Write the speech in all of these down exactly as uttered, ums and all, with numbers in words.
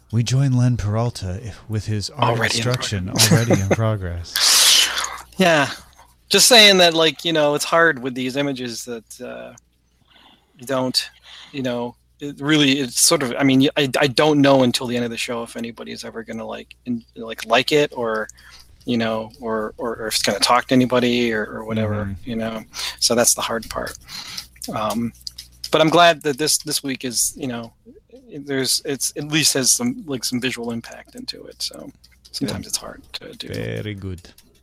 We join Len Peralta if, with his art Already instruction in already in progress. Yeah. Just saying that, like, you know, it's hard with these images that uh, you don't, you know, it really, it's sort of, I mean, I, I don't know until the end of the show if anybody's ever going to, like, in, like, like it or, you know, or, or, or if it's going to talk to anybody or, or whatever, mm-hmm. you know. So that's the hard part. Um, but I'm glad that this, this week is, you know, there's, it's at least has some, like, some visual impact into it. So sometimes good. It's hard to do. Very good.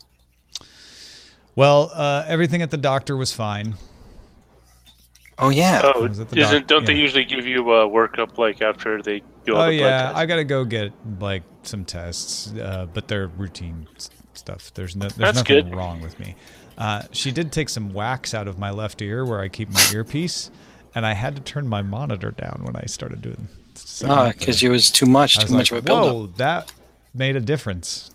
Well, uh, everything at the doctor was fine. Oh yeah. Oh, isn't doc- don't yeah. they usually give you a workup like after they do all oh, the blood yeah. tests? I gotta go get like some tests, uh, but they're routine stuff. There's no, there's That's nothing good. wrong with me. Uh, she did take some wax out of my left ear where I keep my earpiece, and I had to turn my monitor down when I started doing. Ah, because it was too much, too much like, of a buildup. Whoa, that made a difference.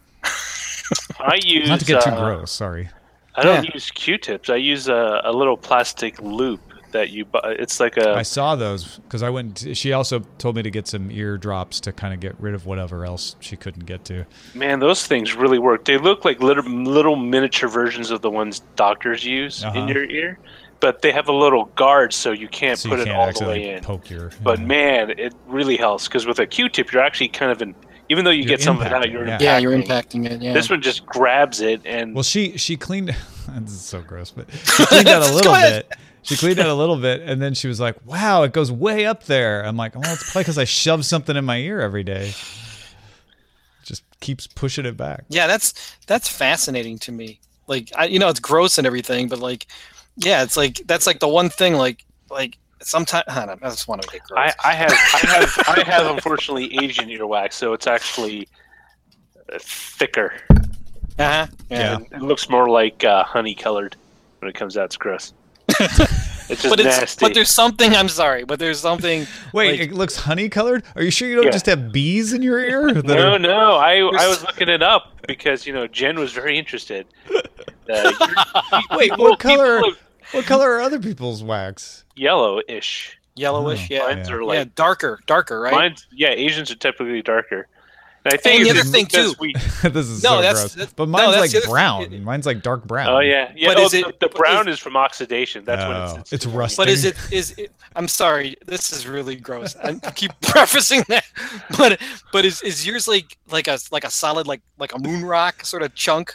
I use not to get too uh, gross. Sorry. I don't Yeah. use Q-tips. I use a, a little plastic loop that you buy. It's like a. I saw those because I went. To, she also told me to get some ear drops to kind of get rid of whatever else she couldn't get to. Man, those things really work. They look like little, little miniature versions of the ones doctors use Uh-huh. in your ear, but they have a little guard so you can't So put you it can't all the actually way in. poke your. But yeah. man, it really helps because with a Q-tip, you're actually kind of in. Even though you You're get some of it out, impacting, you're yeah. impacting. Yeah, you're impacting it. Yeah. This one just grabs it and. Well, she she cleaned. This is so gross, but she cleaned out a little bit. She cleaned out a little bit, and then she was like, "Wow, it goes way up there." I'm like, "Oh, it's probably because I shove something in my ear every day." Just keeps pushing it back. Yeah, that's that's fascinating to me. Like, I, you know, it's gross and everything, but like, yeah, it's like that's like the one thing. Like, like sometimes I don't know. I just want to get gross. I, I have, I have, I have unfortunately Asian earwax, so it's actually uh, thicker. Uh-huh. Yeah. And it looks more like uh, honey colored when it comes out. It's gross. It's just but it's nasty. but there's something. I'm sorry, but there's something. Wait, like, it looks honey colored? Are you sure you don't Yeah. just have bees in your ear? that no, are- no. I I was looking it up because you know Jen was very interested. Uh, you're- Wait, people- what color? people look What color are other people's wax? Yellowish. yellowish. Oh, yeah. Mine's yeah. are Yeah, like darker, darker, right? mine's. Yeah, Asians are typically darker. And I think And the it's other thing, because too- we- This is No, so that's- gross. that's- But no, mine's that's the like other brown. thing. Mine's like dark brown. Oh yeah, yeah. But oh, is it- the, the but brown is- is from oxidation. That's when Oh, it's it's it's, rusting. But is it is it, I'm sorry, this is really gross. I keep prefacing that, but but is is yours like like a like a solid like like a moon rock sort of chunk?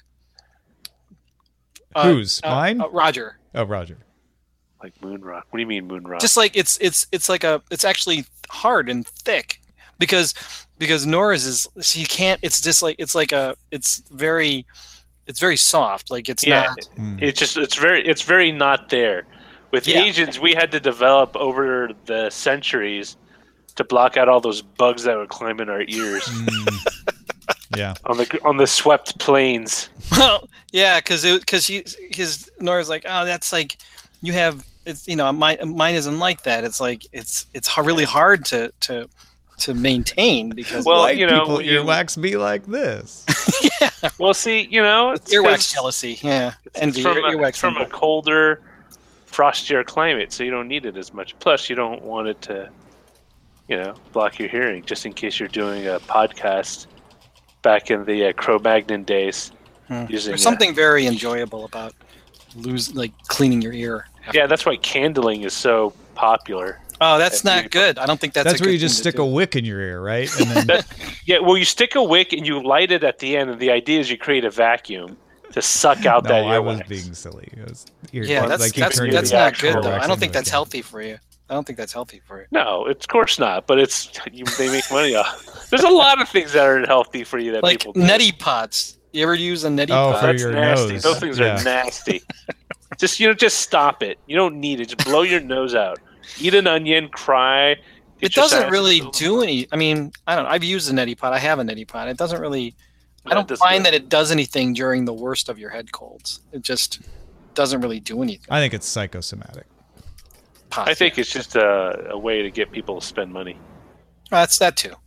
Uh, Whose? uh, Mine? uh, Roger. Oh, Roger. like moon rock. What do you mean moon rock? Just like it's it's it's like a it's actually hard and thick because because Nora's is she can't. It's just like it's like a it's very it's very soft. Like it's yeah, not. Mm. it's just it's very it's very not there. With Yeah. Asians, we had to develop over the centuries to block out all those bugs that would climb in our ears Mm. Yeah. on the on the swept plains. Well, yeah, because because he his Nora's like, oh, that's like you have it's you know mine mine isn't like that. It's like it's it's h- really hard to to to maintain because Well, White you know, people you- earwax be like this. yeah, Well, see, you know, it's earwax 'cause jealousy. Yeah, It's envy. from, a, earwax from a envy. colder, frostier climate, so you don't need it as much. Plus, you don't want it to, you know, block your hearing, just in case you're doing a podcast back in the uh, Cro-Magnon days. Hmm. Using, There's uh, something very enjoyable about lose like cleaning your ear. after- Yeah, that's why candling is so popular. Oh, that's Yeah, not good. I don't think that's. That's a where good you just thing to stick do. a wick in your ear, right? And then That, yeah, well, you stick a wick and you light it at the end, and the idea is you create a vacuum to suck out no, that I was earwax. being silly. It was ear, Yeah, that's like you that's, turn that's your not actual good though. earwax I don't think into a that's can. healthy for you. I don't think that's healthy for you. No, it's, of course not, but it's you, they make money off. There's a lot of things that are healthy for you that Like people do. neti pots. You ever use a neti Oh, pot? for That's your nasty. nose. Those things Yeah. are nasty. Just you know, just stop it. You don't need it. Just blow your nose out. Eat an onion, cry. It get your doesn't sinuses really filled. do any. I mean, I don't know. I've used a neti pot. I have a neti pot. It doesn't really. I No, it don't doesn't find do that it does anything during the worst of your head colds. It just doesn't really do anything. I think it's psychosomatic. Pot, I think yeah. it's just a, a way to get people to spend money. That's that too.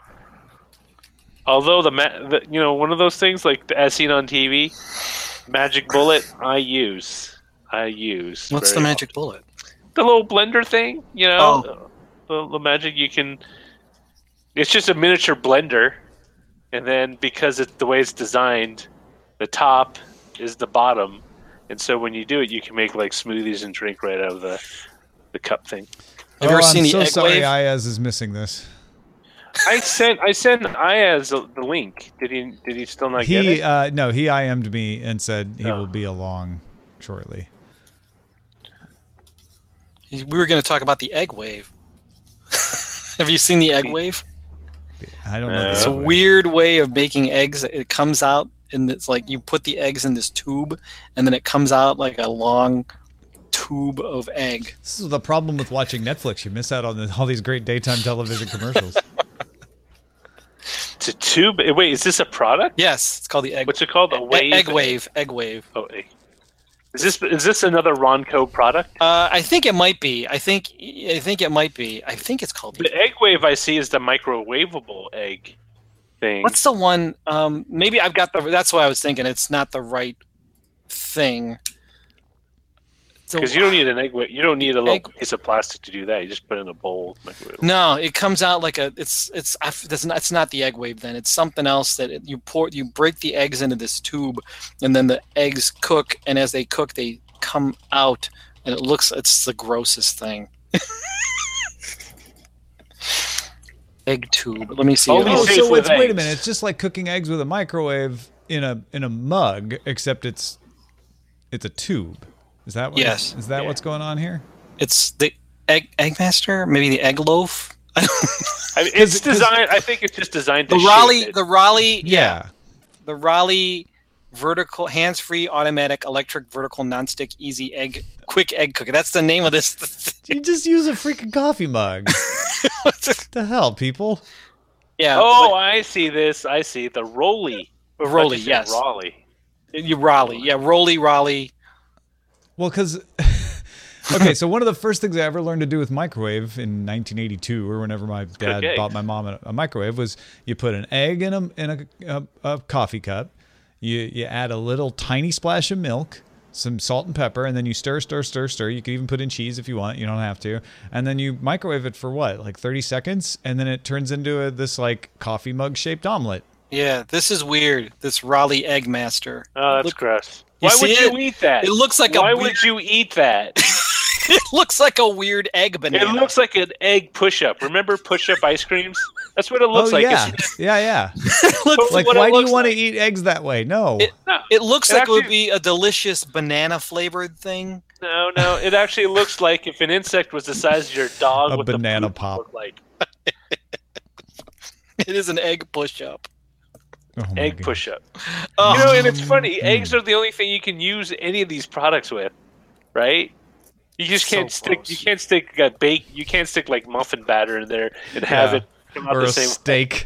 Although the, ma- the you know one of those things like as seen on T V, magic bullet I use. I use. What's the very magic bullet? often. The little blender thing, you know, the, the magic you can. It's just a miniature blender, and then because it's the way it's designed, the top is the bottom, and so when you do it, you can make like smoothies and drink right out of the the cup thing. Have you ever oh, seen I'm the so egg sorry, wave? Ayaz is missing this. I sent I sent Ayaz the link. Did he did he still not get He it? uh, no, he I M'd me and said he Oh. will be along shortly. We were going to talk about the egg wave. Have you seen the egg wave? I don't know. Uh, the It's a other way. weird way of making eggs. It comes out and it's like you put the eggs in this tube, and then it comes out like a long tube of egg. This is the problem with watching Netflix. You miss out on the, all these great daytime television commercials. It's a tube. Wait, is this a product? Yes, it's called the egg. What's it called? A e- wave. Egg wave. Egg wave. Oh, egg. Is this is this another Ronco product? Uh, I think it might be. I think. I think it might be. I think it's called. The egg wave I see is the microwavable egg thing. What's the one? Um, maybe I've got the. That's what I was thinking. It's not the right thing. So- Because you don't need an egg. wa- You don't need a little Egg- piece of plastic to do that. You just put it in a bowl. Microwave. No, it comes out like a. It's it's. I f- That's not. It's not the egg wave. Then it's something else that it, you pour. You break the eggs into this tube, and then the eggs cook. And as they cook, they come out, and it looks. It's the grossest thing. Egg tube. Let me see. Only Oh, safe so with it's, wait a eggs. minute. It's just like cooking eggs with a microwave in a in a mug, except it's it's a tube. Is that what, Yes. Is that Yeah. what's going on here? It's the egg Eggmaster. Maybe the egg loaf. I mean, it's designed. I think it's just designed to The shape Raleigh. it. The Raleigh. Yeah. The Raleigh vertical hands-free automatic electric vertical nonstick easy egg quick egg cooker. That's the name of this. You just use a freaking coffee mug. What the hell, people? Yeah. Oh, I see this. I see the Rolly. but- Rolly, I thought you said yes. Raleigh. You Raleigh. Yeah, Rolly, Raleigh. Well, because okay, so one of the first things I ever learned to do with microwave in nineteen eighty-two, or whenever my dad eggs. bought my mom a, a microwave, was you put an egg in a in a, a, a coffee cup, you you add a little tiny splash of milk, some salt and pepper, and then you stir, stir, stir, stir. You can even put in cheese if you want. You don't have to. And then you microwave it for what, like thirty seconds, and then it turns into a, this like coffee mug shaped omelet. Yeah, this is weird. This Raleigh Eggmaster. Oh, that's Look- gross. You Why see would it? you eat that? It looks like a Why weird- would you eat that? It looks like a weird egg banana. It looks like an egg push-up. Remember push-up ice creams? That's what it looks oh like. yeah, It's- yeah, yeah. It looks, Like, what it why do you looks want to like. eat eggs that way? No. It- no, it looks It like it would actually- be a delicious banana flavored thing. no, no. It actually looks like if an insect was the size of your dog, A what banana the poop pop. would look like. It is an egg push up. Oh my Egg God. push-up. Oh, You know, and it's funny. Mm. Eggs are the only thing you can use any of these products with, right? You just So can't stick. gross. You can't stick a bake. You can't stick like muffin batter in there and have Yeah. it come out Or the a same. steak.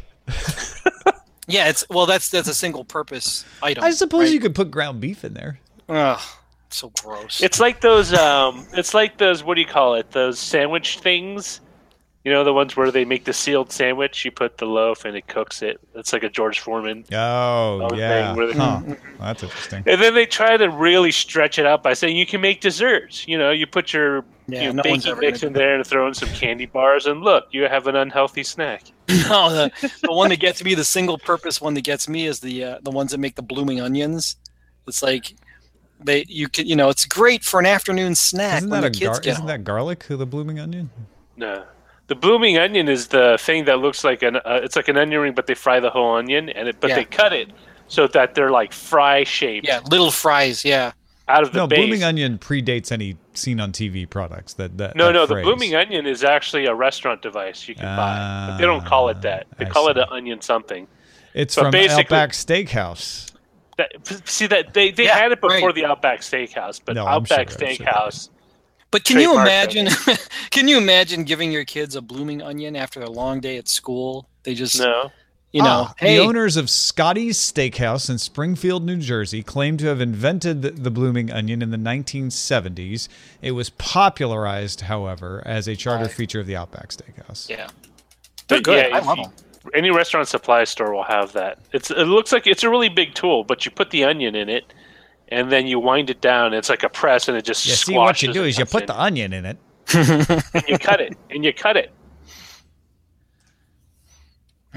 yeah, it's well that's that's a single purpose item. I suppose right? you could put ground beef in there. Ugh, so gross. It's like those. Um, it's like those. What do you call it? Those sandwich things. You know, the ones where they make the sealed sandwich. You put the loaf and it cooks it. It's like a George Foreman. Oh, Oh, yeah. thing where they- Huh. Well, that's interesting. And then they try to really stretch it out by saying you can make desserts. You know, you put your Yeah, you know, no one's baking ever mix gonna in do there and throw in some candy bars, and look, you have an unhealthy snack. no, the, the one that gets me, the single purpose one that gets me is the uh, the ones that make the blooming onions. It's like they you can you know it's great for an afternoon snack Isn't when that, the a kids gar- get isn't home. that garlic, the blooming onion? No. The blooming onion is the thing that looks like an uh, it's like an onion ring, but they fry the whole onion, and it but Yeah. they cut it so that they're like fry shaped Yeah, little fries. Yeah, out of the No, base. blooming onion predates any seen on T V products. That, that No, that no, the phrase. blooming onion is actually a restaurant device you can buy. But they don't call it that. They Ah, I call it see. an onion something. It's but from basically- Outback Steakhouse. That, see that they, they Yeah, had it before right. the Outback Steakhouse, but No, I'm Outback sure, I'm sure. Steakhouse. but can you Trademark imagine? can you imagine giving your kids a blooming onion after a long day at school? They just No. you know, Ah, hey, The owners of Scotty's Steakhouse in Springfield, New Jersey, claim to have invented the, the blooming onion in the nineteen seventies. It was popularized, however, as a charter Right. feature of the Outback Steakhouse. yeah, they're But good. yeah, I if love you- them. Any restaurant supply store will have that. It's it looks like it's a really big tool, but you put the onion in it, and then you wind it down. It's like a press, and it just Yeah, see what you squashes do it is you up put in, the onion in it. and you cut it, and you cut it.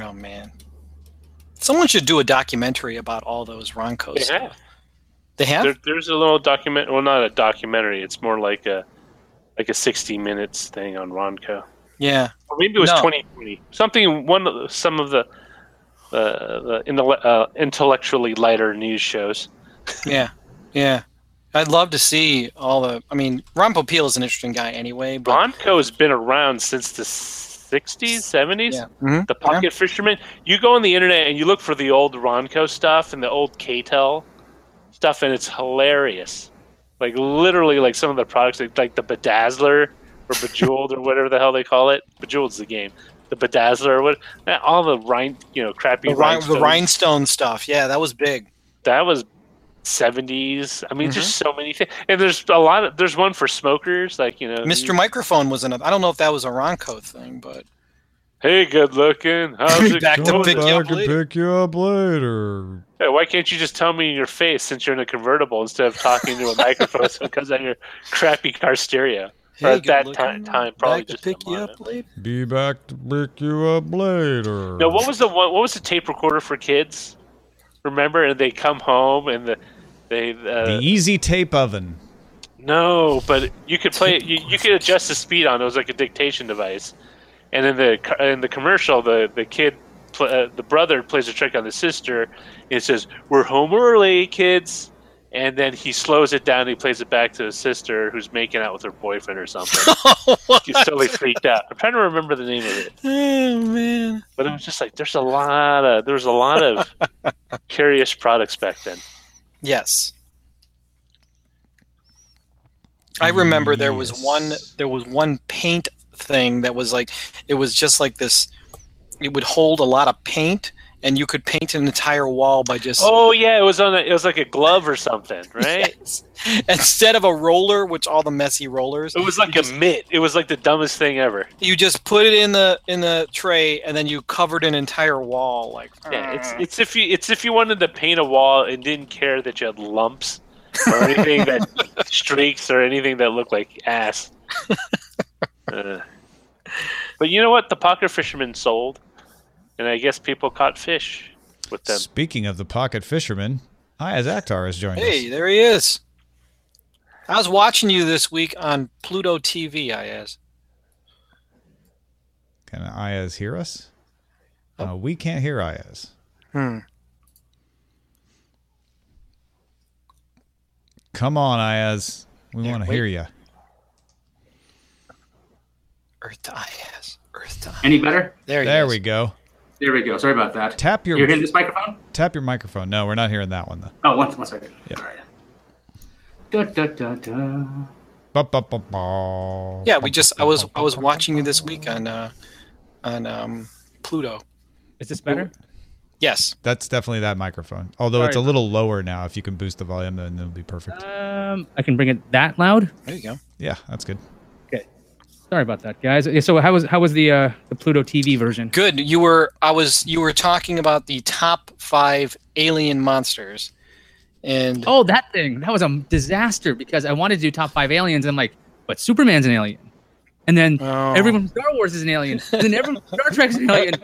Oh man, someone should do a documentary about all those Roncos. They have. They have. There, there's a little document. Well, not a documentary. It's more like a like a sixty minutes thing on Ronco. Yeah. Or maybe it was No. twenty twenty. Something. One of the, some of the uh, the in the uh, intellectually lighter news shows. Yeah. Yeah. I'd love to see all the. I mean, Ron Popeil is an interesting guy anyway. But Ronco has been around since the sixties, seventies. yeah. Mhm. The Pocket Fisherman. You go on the internet and you look for the old Ronco stuff and the old K-Tel stuff, and it's hilarious. Like literally, like some of the products, like, like the Bedazzler or Bejeweled or whatever the hell they call it. Bejeweled's the game. The Bedazzler or what? All the rhin, you know, crappy The, rhin- rhinestones. the rhinestone stuff. Yeah, that was big. That was seventies. I mean, Mhm. just so many things. And there's a lot of. There's one for smokers, like you know, Mister you- Microphone was another. I don't know if that was a Ronco thing, but Hey, good looking. How's it Back to going? pick you up back and later. pick you up later. Hey, why can't you just tell me in your face since you're in a convertible instead of talking to a microphone because on your crappy car stereo? Or at good that looking, ti- time, probably back to just pick a you mono. up later. Be back to pick you up later. No, what was the one? What was the tape recorder for kids? Remember, and they come home and the they uh, the Easy Tape Oven. no, but you could play. You, you could adjust the speed on it. It was like a dictation device. And in the co- in the commercial, the the kid, pl- uh, the brother plays a trick on the sister. And it says, "We're home early, kids." And then he slows it down. And he plays it back to his sister, who's making out with her boyfriend or something. He's totally freaked out. I'm trying to remember the name of it, Oh man. but it was just like there's a lot of there's a lot of curious products back then. Yes. I remember there was Yes. one there was one paint thing that was like it was just like this it would hold a lot of paint and you could paint an entire wall by just Oh yeah, it was on. A, it was like a glove or something, right? Yes. Instead of a roller, which all the messy rollers, It was like a mitt. It was like the dumbest thing ever. you just put it in the in the tray and then you covered an entire wall like Yeah, it's it's if you it's if you wanted to paint a wall and didn't care that you had lumps or anything that streaks or anything that looked like ass. Uh, but you know what? The Pocket Fisherman sold, and I guess people caught fish with them. Speaking of the Pocket Fisherman, Ayaz Akhtar has joined Hey, us. there he is. I was watching you this week on Pluto T V, Ayaz. Can Ayaz hear us? Uh, we can't hear Ayaz. Hmm. Come on, Ayaz. We Yeah, want to wait. hear you. Earth to Ayaz. Earth to Ayaz. Any better? There he There is. we go. There we go. Sorry about that. Tap your You're hearing this microphone? tap your microphone. No, we're not hearing that one though. Oh, one, one second. Yeah. All right. Da, da, da, da. Ba, ba, ba, ba. Yeah, we just I was I was watching you this week on uh on um Pluto. Is this better? Yes. That's definitely that microphone. Although it's a Sorry. little lower now. If you can boost the volume, then it'll be perfect. Um, I can bring it that loud. There you go. Yeah, that's good. Okay. Sorry about that, guys. Yeah, so how was how was the uh, the Pluto T V version? Good. You were I was you were talking about the top five alien monsters. And Oh, that thing. That was a disaster because I wanted to do top five aliens. And I'm like, but Superman's an alien. And then Oh. everyone from Star Wars is an alien. And then everyone from Star Trek's an alien.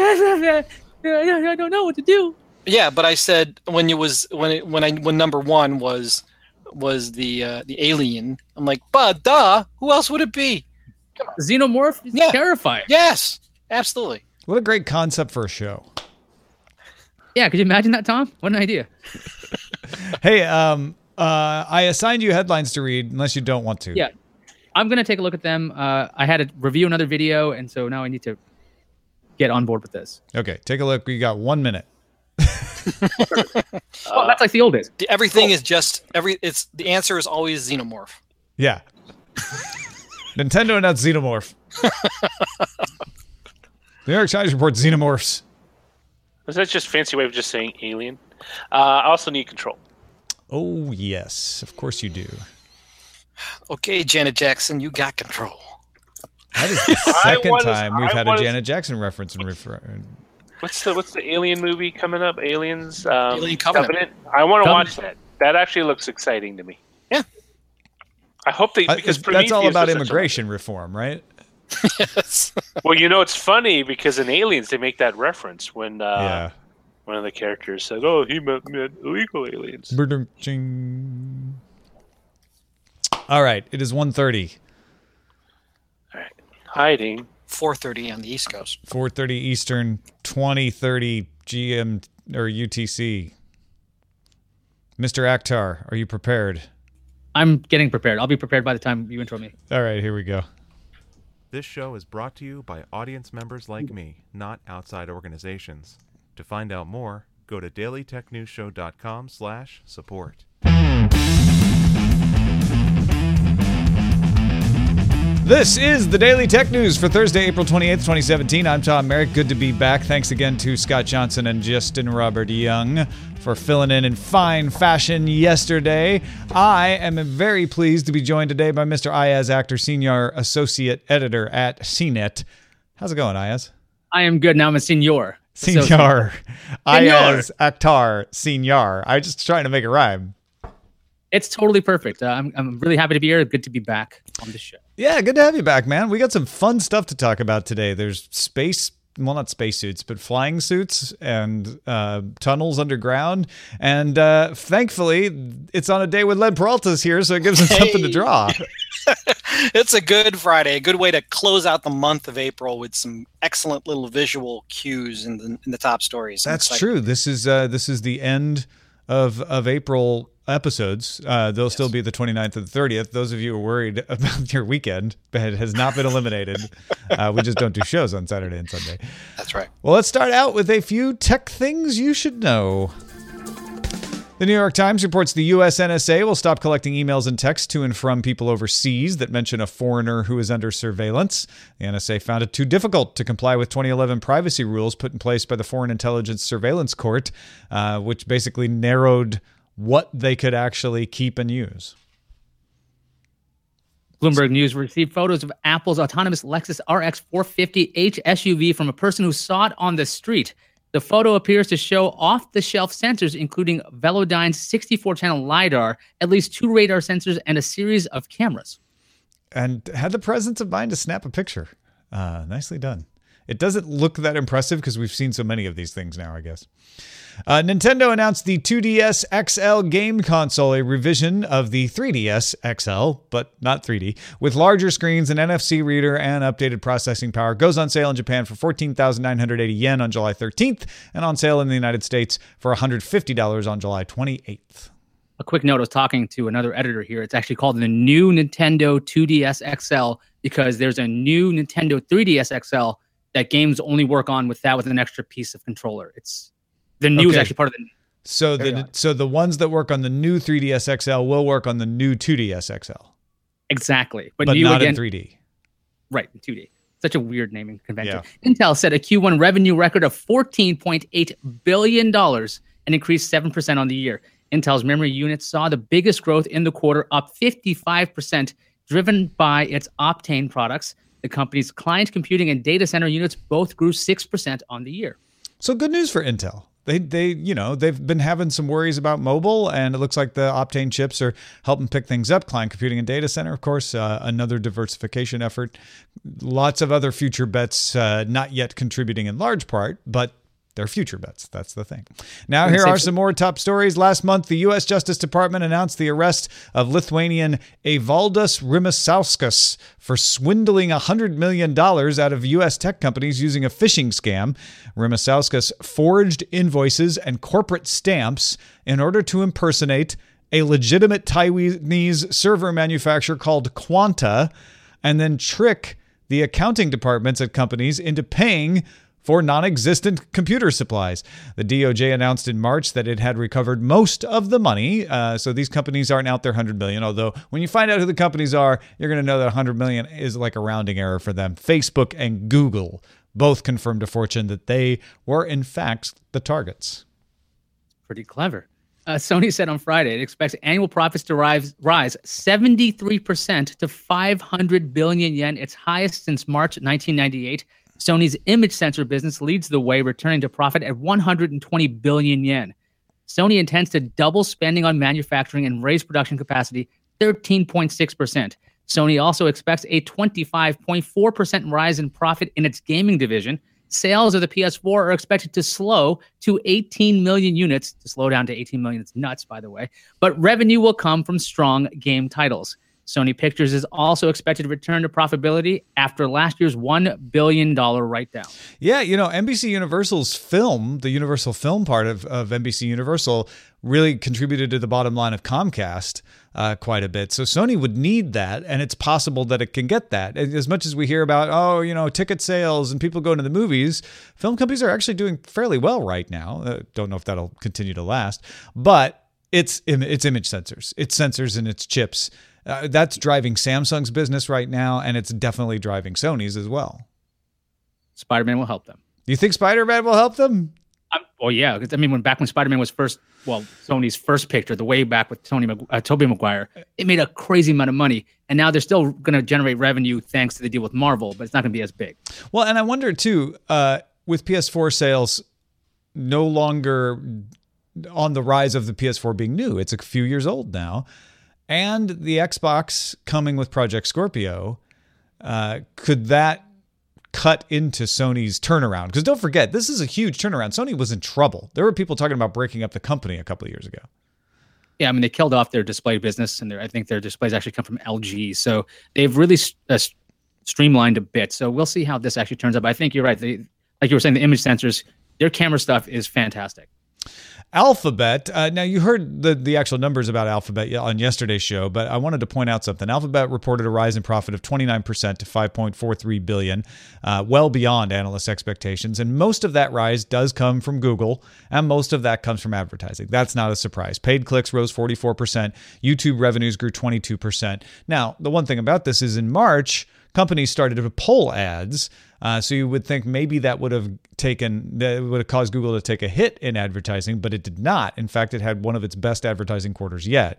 I don't know what to do. yeah, but I said when it was when it when I when number one was was the uh, the alien. I'm like, but duh, who else would it be? Xenomorph is Yeah. terrifying. Yes, absolutely. What a great concept for a show. Yeah, could you imagine that, Tom? What an idea. Hey, um, uh, I assigned you headlines to read, unless you don't want to. Yeah. I'm going to take a look at them. Uh, I had to review another video, and so now I need to get on board with this. Okay, take a look. We got one minute. Oh, that's like the old days. The- Everything is just every. It's the answer is always xenomorph. Yeah. Nintendo announced Xenomorph. The New York Times reports Xenomorphs. Was that just fancy way of just saying alien? Uh, I also need control. Oh, yes. Of course you do. Okay, Janet Jackson, you got control. That is the I second was- time we've I had a was- Janet Jackson reference and refer. What's the what's the alien movie coming up? Aliens. Um, Alien Covenant. I want to Covenant. watch that. That actually looks exciting to me. Yeah. I hope they I- because that's all Prometheus about was such a- immigration reform, right? Yes. Well, you know, it's funny because in Aliens they make that reference when uh, Yeah. one of the characters said, "Oh, he meant, meant illegal aliens." Ba-dum-ching. All right, it is one thirty. All right. Hiding. four thirty on the East Coast. four thirty Eastern, twenty thirty G M or U T C. Mister Akhtar, are you prepared? I'm getting prepared. I'll be prepared by the time you intro me. All right, here we go. This show is brought to you by audience members like me, not outside organizations. To find out more, go to daily tech news show dot com slash support. This is the Daily Tech News for Thursday, April twenty-eighth, twenty seventeen. I'm Tom Merrick. Good to be back. Thanks again to Scott Johnson and Justin Robert Young for filling in in fine fashion yesterday. I am very pleased to be joined today by Mister Ayaz Akhtar, Senior Associate Editor at C net. How's it going, Ayaz? I am good now. I'm a senior. Senior. Associate. Ayaz Akhtar, Senior. I just trying to make it rhyme. It's totally perfect. Uh, I'm, I'm really happy to be here. Good to be back on the show. Yeah, good to have you back, man. We got some fun stuff to talk about today. There's space, well, not spacesuits, but flying suits and uh, tunnels underground. And uh, thankfully, it's on a day when Len Peralta's here, so it gives us Hey. something to draw. It's a good Friday, a good way to close out the month of April with some excellent little visual cues in the, in the top stories. I'm That's excited. true. This is uh, this is the end of of April episodes. Uh, they'll still be the twenty-ninth and the thirtieth. Those of you who are worried about your weekend, but it has not been eliminated. Uh, we just don't do shows on Saturday and Sunday. That's right. Well, let's start out with a few tech things you should know. The New York Times reports the U S N S A will stop collecting emails and texts to and from people overseas that mention a foreigner who is under surveillance. The N S A found it too difficult to comply with twenty eleven privacy rules put in place by the Foreign Intelligence Surveillance Court, uh, which basically narrowed what they could actually keep and use. Bloomberg News received photos of Apple's autonomous Lexus R X four fifty H S U V from a person who saw it on the street. The photo appears to show off-the-shelf sensors, including Velodyne's sixty-four channel LiDAR, at least two radar sensors, and a series of cameras. And had the presence of mind to snap a picture. Uh, nicely done. It doesn't look that impressive because we've seen so many of these things now, I guess. Uh, Nintendo announced the two D S X L game console, a revision of the three D S X L, but not three D, with larger screens, an N F C reader, and updated processing power. Goes on sale in Japan for fourteen thousand nine hundred eighty yen on July thirteenth, and on sale in the United States for one hundred fifty dollars on July twenty-eighth. A quick note, I was talking to another editor here. It's actually called the new Nintendo two D S X L because there's a new Nintendo three D S X L that games only work on with that with an extra piece of controller. It's the new is Okay. actually part of the So Very the odd. so the ones that work on the new three D S X L will work on the new two D S X L, exactly, but, but new not again, in three D. right? In two D. Such a weird naming convention. Intel set a Q one revenue record of fourteen point eight billion dollars and increased seven percent on the year. Intel's memory units saw the biggest growth in the quarter, up fifty-five percent, driven by its Optane products. The company's client computing and data center units both grew six percent on the year. So good news for Intel. They, they, you know, they've been having some worries about mobile, and it looks like the Optane chips are helping pick things up. Client computing and data center, of course, uh, another diversification effort. Lots of other future bets, uh, not yet contributing in large part, but they're future bets. That's the thing. Now, here are some more top stories. Last month, the U S Justice Department announced the arrest of Lithuanian Evaldas Rimasauskas for swindling one hundred million dollars out of U S tech companies using a phishing scam. Rimasauskas forged invoices and corporate stamps in order to impersonate a legitimate Taiwanese server manufacturer called Quanta, and then trick the accounting departments at companies into paying for non-existent computer supplies. The D O J announced in March that it had recovered most of the money, uh, so these companies aren't out there one hundred million dollars, although when you find out who the companies are, you're going to know that one hundred million dollars is like a rounding error for them. Facebook and Google both confirmed to Fortune that they were, in fact, the targets. Pretty clever. Uh, Sony said on Friday it expects annual profits to rise, rise seventy-three percent to five hundred billion yen, its highest since March nineteen ninety-eight. Sony's image sensor business leads the way, returning to profit at one hundred twenty billion yen. Sony intends to double spending on manufacturing and raise production capacity thirteen point six percent. Sony also expects a twenty-five point four percent rise in profit in its gaming division. Sales of the P S four are expected to slow to eighteen million units. To slow down to eighteen million, it's nuts, by the way. But revenue will come from strong game titles. Sony Pictures is also expected to return to profitability after last year's one billion dollars write-down. Yeah, you know, N B C Universal's film, the Universal film part of, of N B C Universal, really contributed to the bottom line of Comcast uh, quite a bit. So Sony would need that, and it's possible that it can get that. As much as we hear about, oh, you know, ticket sales and people going to the movies, film companies are actually doing fairly well right now. Uh, don't know if that'll continue to last, but it's it's image sensors. It's sensors and it's chips. Uh, that's driving Samsung's business right now, and it's definitely driving Sony's as well. Spider-Man will help them. You think Spider-Man will help them? Um, well, yeah. Because I mean, when back when Spider-Man was first, well, Sony's first picture, the way back with Tony, uh, Tobey Maguire, it made a crazy amount of money, and now they're still going to generate revenue thanks to the deal with Marvel, but it's not going to be as big. Well, and I wonder too, uh, with P S four sales no longer on the rise of the P S four being new, it's a few years old now. And the Xbox coming with Project Scorpio, uh, could that cut into Sony's turnaround? Because don't forget, this is a huge turnaround. Sony was in trouble. There were people talking about breaking up the company a couple of years ago. Yeah, I mean, they killed off their display business, and I think their displays actually come from L G. So they've really uh, streamlined a bit. So we'll see how this actually turns out. But I think you're right. They, like you were saying, the image sensors, their camera stuff is fantastic. Alphabet. Uh, now, you heard the, the actual numbers about Alphabet on yesterday's show, but I wanted to point out something. Alphabet reported a rise in profit of twenty-nine percent to five point four three billion dollars, uh, well beyond analysts' expectations. And most of that rise does come from Google, and most of that comes from advertising. That's not a surprise. Paid clicks rose forty-four percent. YouTube revenues grew twenty-two percent. Now, the one thing about this is in March, companies started to pull ads. Uh, so you would think maybe that would have taken, that would have caused Google to take a hit in advertising, but it did not. In fact, it had one of its best advertising quarters yet.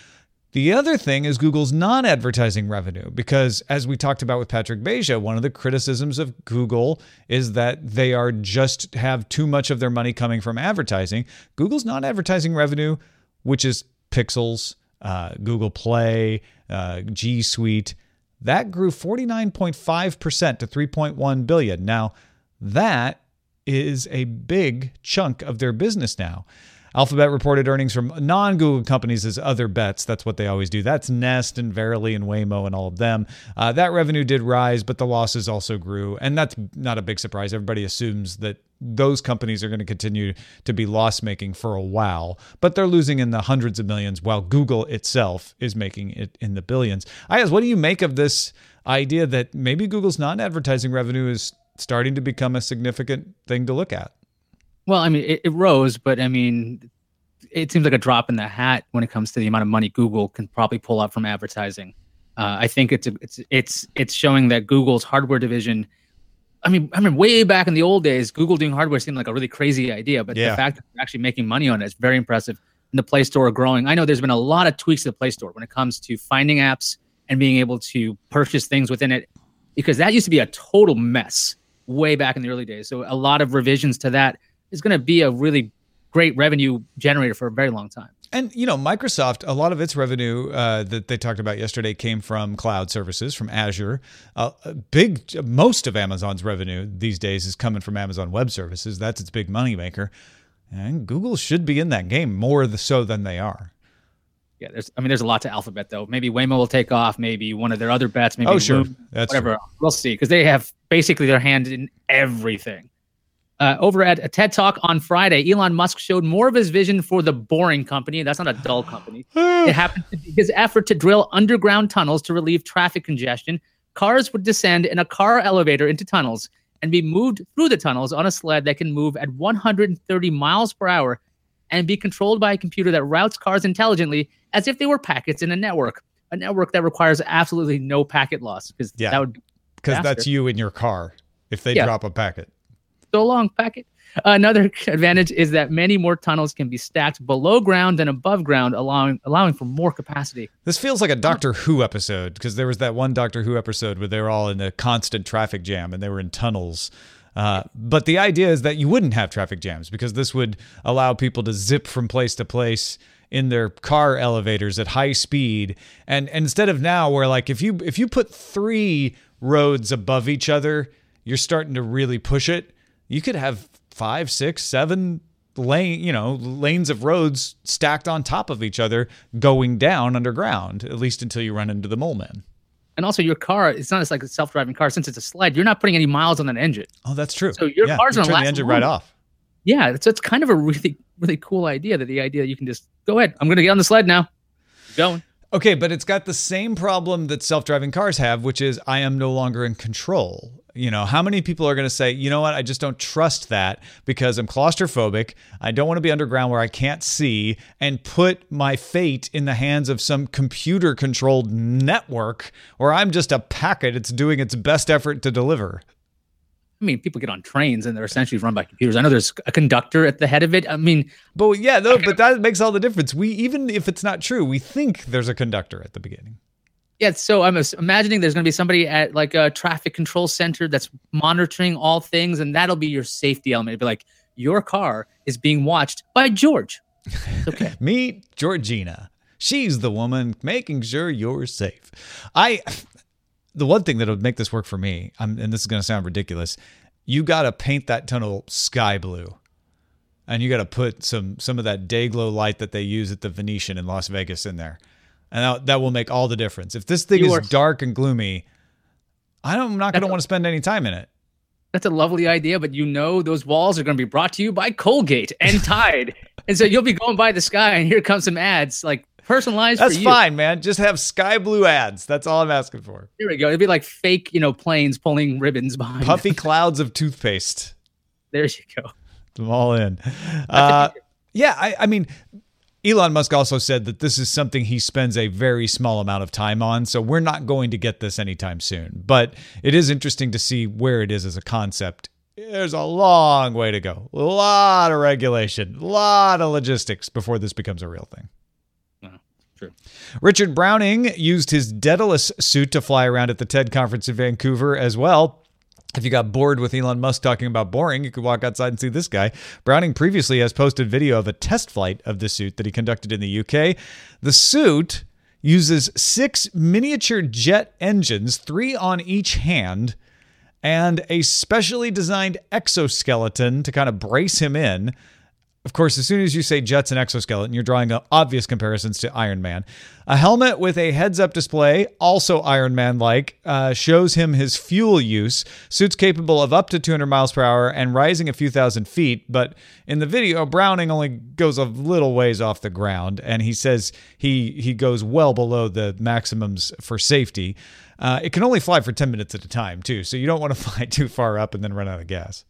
The other thing is Google's non-advertising revenue, because as we talked about with Patrick Beja, one of the criticisms of Google is that they are just have too much of their money coming from advertising. Google's non-advertising revenue, which is Pixels, uh, Google Play, uh, G Suite, that grew forty-nine point five percent to three point one billion dollars. Now, that is a big chunk of their business now. Alphabet reported earnings from non-Google companies as other bets. That's what they always do. That's Nest and Verily and Waymo and all of them. Uh, that revenue did rise, but the losses also grew. And that's not a big surprise. Everybody assumes that those companies are going to continue to be loss-making for a while, but they're losing in the hundreds of millions while Google itself is making it in the billions. Ayaz, what do you make of this idea that maybe Google's non-advertising revenue is starting to become a significant thing to look at? Well, I mean, it, it rose, but I mean, it seems like a drop in the hat when it comes to the amount of money Google can probably pull out from advertising. Uh, I think it's a, it's it's it's showing that Google's hardware division. I mean, I mean, way back in the old days, Google doing hardware seemed like a really crazy idea, but yeah. the fact that they're actually making money on it is very impressive. And the Play Store growing. I know there's been a lot of tweaks to the Play Store when it comes to finding apps and being able to purchase things within it, because that used to be a total mess way back in the early days. So a lot of revisions to that is going to be a really great revenue generator for a very long time. And, you know, Microsoft, a lot of its revenue uh, that they talked about yesterday came from cloud services, from Azure. Uh, a big, most of Amazon's revenue these days is coming from Amazon Web Services. That's its big moneymaker. And Google should be in that game more so than they are. Yeah, there's. I mean, there's a lot to Alphabet, though. Maybe Waymo will take off. Maybe one of their other bets. Maybe oh, sure. Loom, That's whatever. True. We'll see, because they have basically their hand in everything. Uh, over at a TED Talk on Friday, Elon Musk showed more of his vision for the Boring Company. That's not a dull company. It happened to be his effort to drill underground tunnels to relieve traffic congestion. Cars would descend in a car elevator into tunnels and be moved through the tunnels on a sled that can move at one hundred thirty miles per hour and be controlled by a computer that routes cars intelligently as if they were packets in a network, a network that requires absolutely no packet loss. Because yeah, that would because that's you in your car if they yeah. drop a packet. So long, packet. Another advantage is that many more tunnels can be stacked below ground than above ground, allowing allowing for more capacity. This feels like a Doctor Who episode, because there was that one Doctor Who episode where they were all in a constant traffic jam and they were in tunnels. Uh, but the idea is that you wouldn't have traffic jams, because this would allow people to zip from place to place in their car elevators at high speed. And, and instead of now where like if you if you put three roads above each other, you're starting to really push it. You could have five, six, seven lane, you know, lanes of roads stacked on top of each other going down underground, at least until you run into the mole man. And also your car, it's not just like a self-driving car. Since it's a sled, you're not putting any miles on that engine. Oh, that's true. So your yeah, car's going to turn last the engine long. right off. Yeah, so it's kind of a really, really cool idea that the idea you can just go ahead. I'm going to get on the sled now. Keep going. Okay, but it's got the same problem that self-driving cars have, which is I am no longer in control. You know, how many people are going to say, you know what, I just don't trust that because I'm claustrophobic. I don't want to be underground where I can't see and put my fate in the hands of some computer-controlled network where I'm just a packet. It's doing its best effort to deliver. I mean, people get on trains and they're essentially run by computers. I know there's a conductor at the head of it. I mean, but yeah, no, but that makes all the difference. We, even if it's not true, we think there's a conductor at the beginning. Yeah, so I'm imagining there's going to be somebody at like a traffic control center that's monitoring all things, and that'll be your safety element. It'll be like, your car is being watched by George. Okay. Meet Georgina. She's the woman making sure you're safe. I... The one thing that would make this work for me, I'm, and this is going to sound ridiculous, you got to paint that tunnel sky blue. And you got to put some some of that day glow light that they use at the Venetian in Las Vegas in there. And that, that will make all the difference. If this thing You is are- dark and gloomy, I don't, I'm not going to That's a- want to spend any time in it. That's a lovely idea, but you know those walls are going to be brought to you by Colgate and Tide. And so you'll be going by the sky, and here comes some ads, like personalized That's for you. fine, man. Just have sky blue ads. That's all I'm asking for. Here we go. It'd be like fake, you know, planes pulling ribbons behind. Puffy them. clouds of toothpaste. There you go. I'm all in. Uh, yeah, I, I mean, Elon Musk also said that this is something he spends a very small amount of time on, so we're not going to get this anytime soon. But it is interesting to see where it is as a concept. There's a long way to go. A lot of regulation, a lot of logistics before this becomes a real thing. True. Richard Browning used his Daedalus suit to fly around at the TED conference in Vancouver as well. If you got bored with Elon Musk talking about boring, you could walk outside and see this guy. Browning previously has posted video of a test flight of the suit that he conducted in the U K. The suit uses six miniature jet engines, three on each hand, and a specially designed exoskeleton to kind of brace him in. Of course, as soon as you say jets and exoskeleton, you're drawing obvious comparisons to Iron Man. A helmet with a heads-up display, also Iron Man-like, uh, shows him his fuel use. Suit's capable of up to two hundred miles per hour and rising a few thousand feet. But in the video, Browning only goes a little ways off the ground, and he says he he goes well below the maximums for safety. Uh, it can only fly for ten minutes at a time, too, so you don't want to fly too far up and then run out of gas.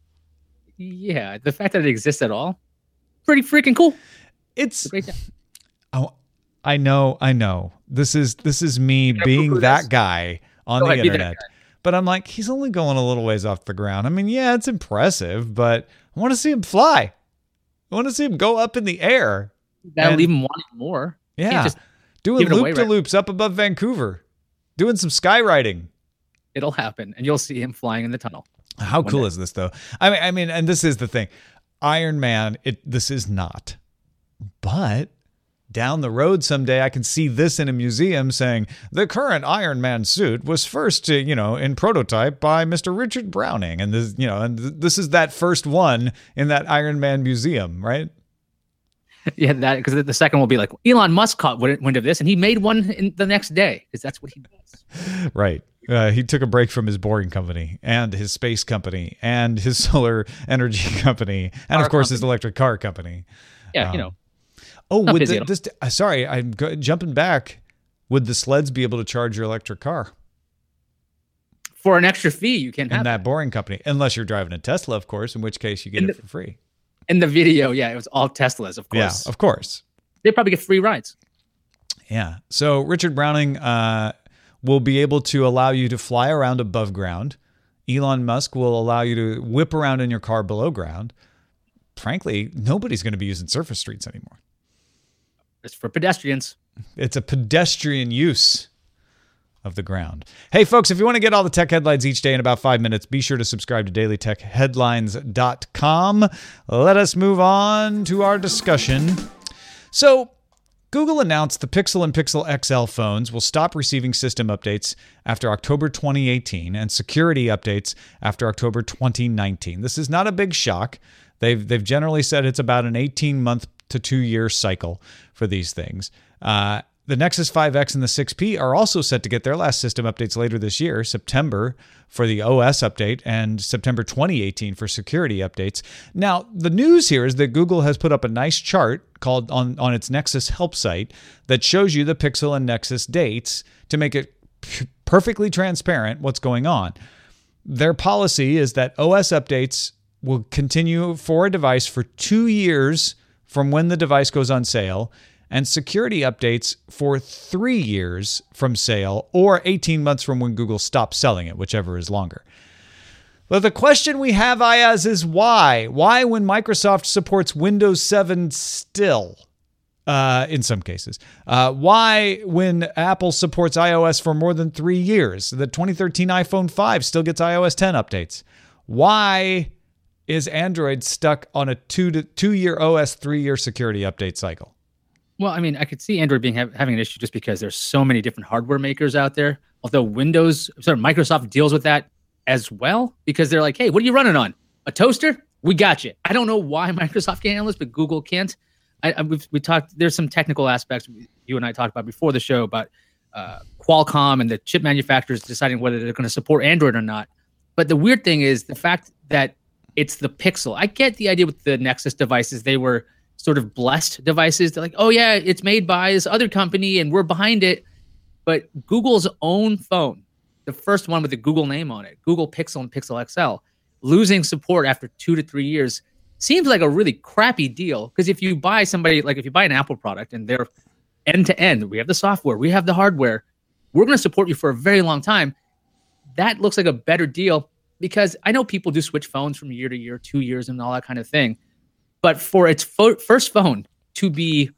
Yeah, the fact that it exists at all, pretty freaking cool. It's Great job. oh, I know, I know. This is this is me gonna being poo-poo that this? guy on Go the ahead, be that internet. guy. But I'm like, he's only going a little ways off the ground. I mean, yeah, it's impressive, but I want to see him fly. I want to see him go up in the air. That'll And- leave him wanting more. You can't Yeah, just- doing give it away loop to loops up above Vancouver, doing some skywriting. it'll happen, and you'll see him flying in the tunnel. How One cool day. is this, though? I mean, I mean, and this is the thing. Iron Man, it this is not. But down the road someday, I can see this in a museum saying the current Iron Man suit was first, uh, you know, in prototype by Mister Richard Browning, and this, you know, and th- this is that first one in that Iron Man museum, right? Yeah, that because the second will be like Elon Musk caught wind wind of this, and he made one in the next day because that's what he does. Right. Uh, he took a break from his boring company and his space company and his solar energy company and, Car of course, his company. electric car company. Yeah, Um, you know. Oh, Not would busy the, at all. this? Uh, sorry, I'm go, jumping back. Would the sleds be able to charge your electric car For an extra fee, you can in have that boring company? Unless you're driving a Tesla, of course, in which case you get In it the- for free. in the video. Yeah, it was all Teslas, of course. Yeah, of course. They probably get free rides. Yeah. So Richard Browning uh, will be able to allow you to fly around above ground. Elon Musk will allow you to whip around in your car below ground. Frankly, nobody's going to be using surface streets anymore. It's for pedestrians. It's a pedestrian use of the ground. Hey, folks, if you want to get all the tech headlines each day in about five minutes, be sure to subscribe to daily tech headlines dot com. Let us move on to our discussion. So Google announced the Pixel and Pixel X L phones will stop receiving system updates after October twenty eighteen and security updates after October twenty nineteen. This is not a big shock. They've they've generally said it's about an eighteen month to two year cycle for these things. Uh, the Nexus five X and the six P are also set to get their last system updates later this year, September for the O S update and September twenty eighteen for security updates. Now, the news here is that Google has put up a nice chart called on, on its Nexus help site that shows you the Pixel and Nexus dates to make it p- perfectly transparent what's going on. Their policy is that O S updates will continue for a device for two years from when the device goes on sale, and security updates for three years from sale or eighteen months from when Google stops selling it, whichever is longer. But the question we have, Ayaz, is why? Why when Microsoft supports Windows seven still, uh, in some cases? Uh, why when Apple supports iOS for more than three years? The twenty thirteen iPhone five still gets iOS ten updates. Why is Android stuck on a two to two year O S, three year security update cycle? Well, I mean, I could see Android being ha- having an issue just because there's so many different hardware makers out there. Although Windows, sorry, Microsoft deals with that as well because they're like, hey, what are you running on? A toaster? We got you. I don't know why Microsoft can't handle this, but Google can't. I, I, we've, we talked. There's some technical aspects you and I talked about before the show about uh, Qualcomm and the chip manufacturers deciding whether they're going to support Android or not. But the weird thing is the fact that it's the Pixel. I get the idea with the Nexus devices. They were sort of blessed devices. They're like, oh yeah, it's made by this other company and we're behind it. But Google's own phone, the first one with the Google name on it, Google Pixel and Pixel X L, losing support after two to three years seems like a really crappy deal. Because if you buy somebody, like if you buy an Apple product and they're end to end, we have the software, we have the hardware, we're going to support you for a very long time. That looks like a better deal because I know people do switch phones from year to year, two years and all that kind of thing. But for its fo- first phone to be,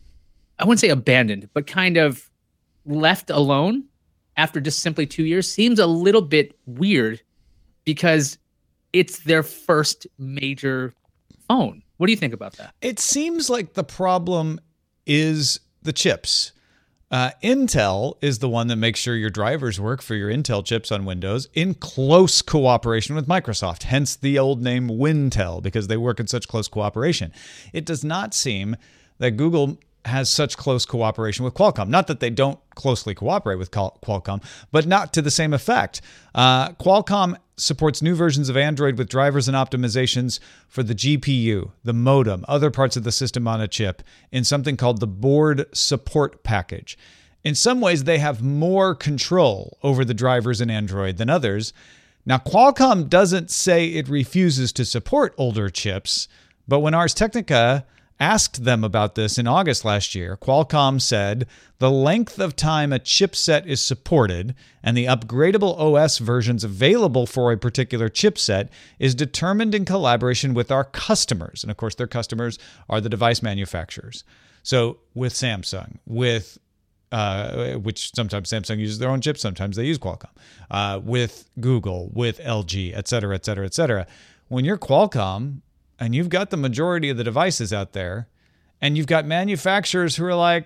I wouldn't say abandoned, but kind of left alone after just simply two years seems a little bit weird because it's their first major phone. What do you think about that? It seems like the problem is the chips. Uh, Intel is the one that makes sure your drivers work for your Intel chips on Windows in close cooperation with Microsoft, hence the old name Wintel, because they work in such close cooperation. It does not seem that Google has such close cooperation with Qualcomm. Not that they don't closely cooperate with Qualcomm, but not to the same effect. Uh, Qualcomm supports new versions of Android with drivers and optimizations for the G P U, the modem, other parts of the system on a chip in something called the Board Support Package. In some ways, they have more control over the drivers in Android than others. Now, Qualcomm doesn't say it refuses to support older chips, but when Ars Technica asked them about this in August last year, Qualcomm said the length of time a chipset is supported and the upgradable O S versions available for a particular chipset is determined in collaboration with our customers. And of course, their customers are the device manufacturers. So with Samsung, with uh, which sometimes Samsung uses their own chips, sometimes they use Qualcomm, uh, with Google, with L G, et cetera, et cetera, et cetera. When you're Qualcomm, and you've got the majority of the devices out there, and you've got manufacturers who are like,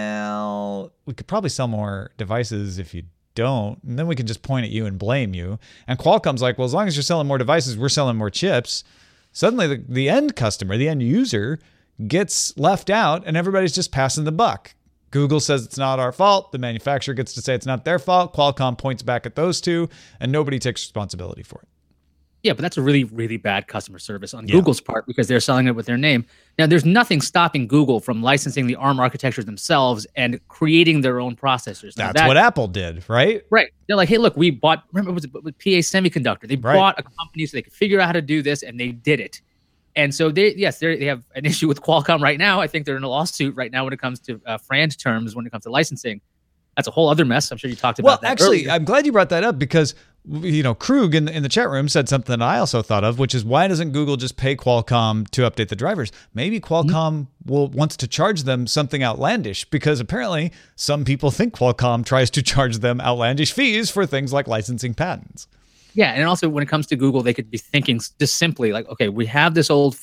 well, we could probably sell more devices if you don't, and then we can just point at you and blame you. And Qualcomm's like, well, as long as you're selling more devices, we're selling more chips. Suddenly, the, the end customer, the end user, gets left out, and everybody's just passing the buck. Google says it's not our fault. The manufacturer gets to say it's not their fault. Qualcomm points back at those two, and nobody takes responsibility for it. Yeah, but that's a really, really bad customer service on yeah. Google's part because they're selling it with their name. Now, there's nothing stopping Google from licensing the ARM architecture themselves and creating their own processors. Now, that's that, what Apple did, right? Right. They're like, hey, look, we bought, remember, it was with P A Semiconductor. They right. bought a company so they could figure out how to do this, and they did it. And so, they yes, they have an issue with Qualcomm right now. I think they're in a lawsuit right now when it comes to uh, FRAND terms, when it comes to licensing. That's a whole other mess. I'm sure you talked about well, that. Well, actually, earlier. I'm glad you brought that up because, you know, Krug in the, in the chat room said something that I also thought of, which is why doesn't Google just pay Qualcomm to update the drivers? Maybe Qualcomm mm-hmm. will wants to charge them something outlandish because apparently some people think Qualcomm tries to charge them outlandish fees for things like licensing patents. Yeah, and also when it comes to Google, they could be thinking just simply like, okay, we have this old phone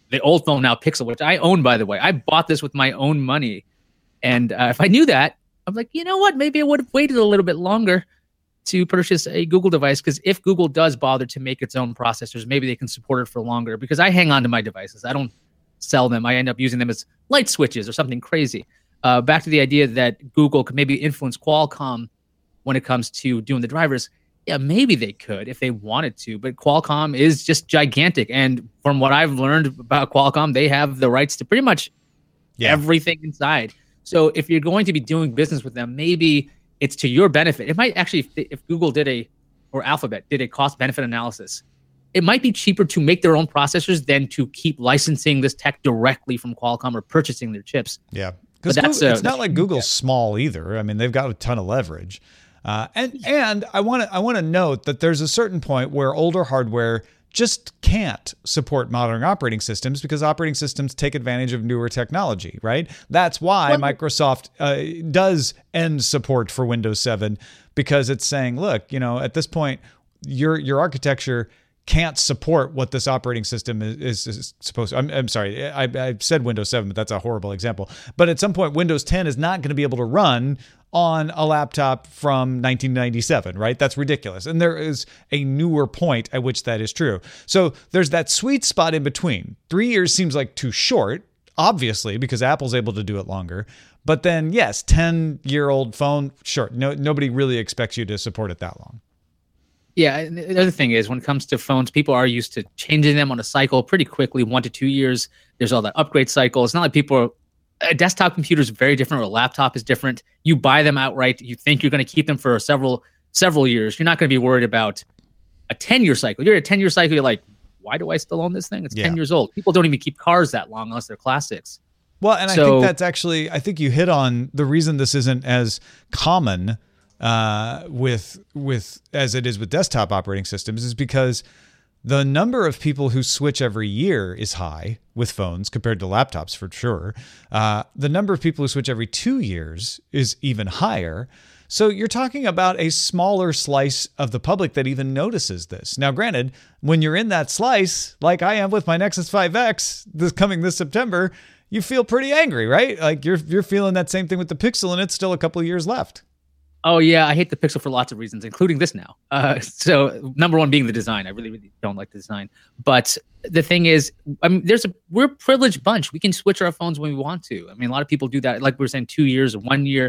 the old phone now, Pixel, which I own, by the way. I bought this with my own money. And uh, if I knew that, I'm like, you know what? Maybe I would have waited a little bit longer to purchase a Google device, because if Google does bother to make its own processors, maybe they can support it for longer, because I hang on to my devices. I don't sell them. I end up using them as light switches or something crazy. Uh, back to the idea that Google could maybe influence Qualcomm when it comes to doing the drivers. Yeah, maybe they could if they wanted to, but Qualcomm is just gigantic. And from what I've learned about Qualcomm, they have the rights to pretty much yeah. everything inside. So if you're going to be doing business with them, maybe it's to your benefit. It might actually, if, if Google did a, or Alphabet did a cost benefit analysis, it might be cheaper to make their own processors than to keep licensing this tech directly from Qualcomm or purchasing their chips. Yeah, because uh, it's not like Google's yeah. small either. I mean, they've got a ton of leverage. Uh, and and I want to I want to note that there's a certain point where older hardware just can't support modern operating systems, because operating systems take advantage of newer technology, right? That's why well, Microsoft uh, does end support for Windows seven, because it's saying, look, you know, at this point, your your architecture can't support what this operating system is, is, is supposed to. I'm, I'm sorry, I, I said Windows seven, but that's a horrible example. But at some point, Windows ten is not going to be able to run on a laptop from nineteen ninety-seven, right? That's ridiculous. And there is a newer point at which that is true. So there's that sweet spot in between. Three years seems like too short, obviously, because Apple's able to do it longer. But then, yes, ten-year-old phone, sure, no, nobody really expects you to support it that long. Yeah, and the other thing is, when it comes to phones, people are used to changing them on a cycle pretty quickly, one to two years. There's all that upgrade cycle. It's not like people are, a desktop computer is very different, or a laptop is different. You buy them outright. You think you're going to keep them for several several years. You're not going to be worried about a ten-year cycle. You're at a ten-year cycle, you're like, why do I still own this thing? It's yeah. ten years old. People don't even keep cars that long unless they're classics. Well, and so, I think that's actually, I think you hit on the reason this isn't as common uh, with with as it is with desktop operating systems is because the number of people who switch every year is high with phones compared to laptops, for sure. Uh, the number of people who switch every two years is even higher. So you're talking about a smaller slice of the public that even notices this. Now, granted, when you're in that slice, like I am with my Nexus five X this coming this September, you feel pretty angry, right? Like you're you're feeling that same thing with the Pixel, and it's still a couple of years left. Oh, yeah. I hate the Pixel for lots of reasons, including this now. Uh, so number one being the design. I really, really don't like the design. But the thing is, I mean, there's a we're a privileged bunch. We can switch our phones when we want to. I mean, a lot of people do that. Like we were saying, two years or one year.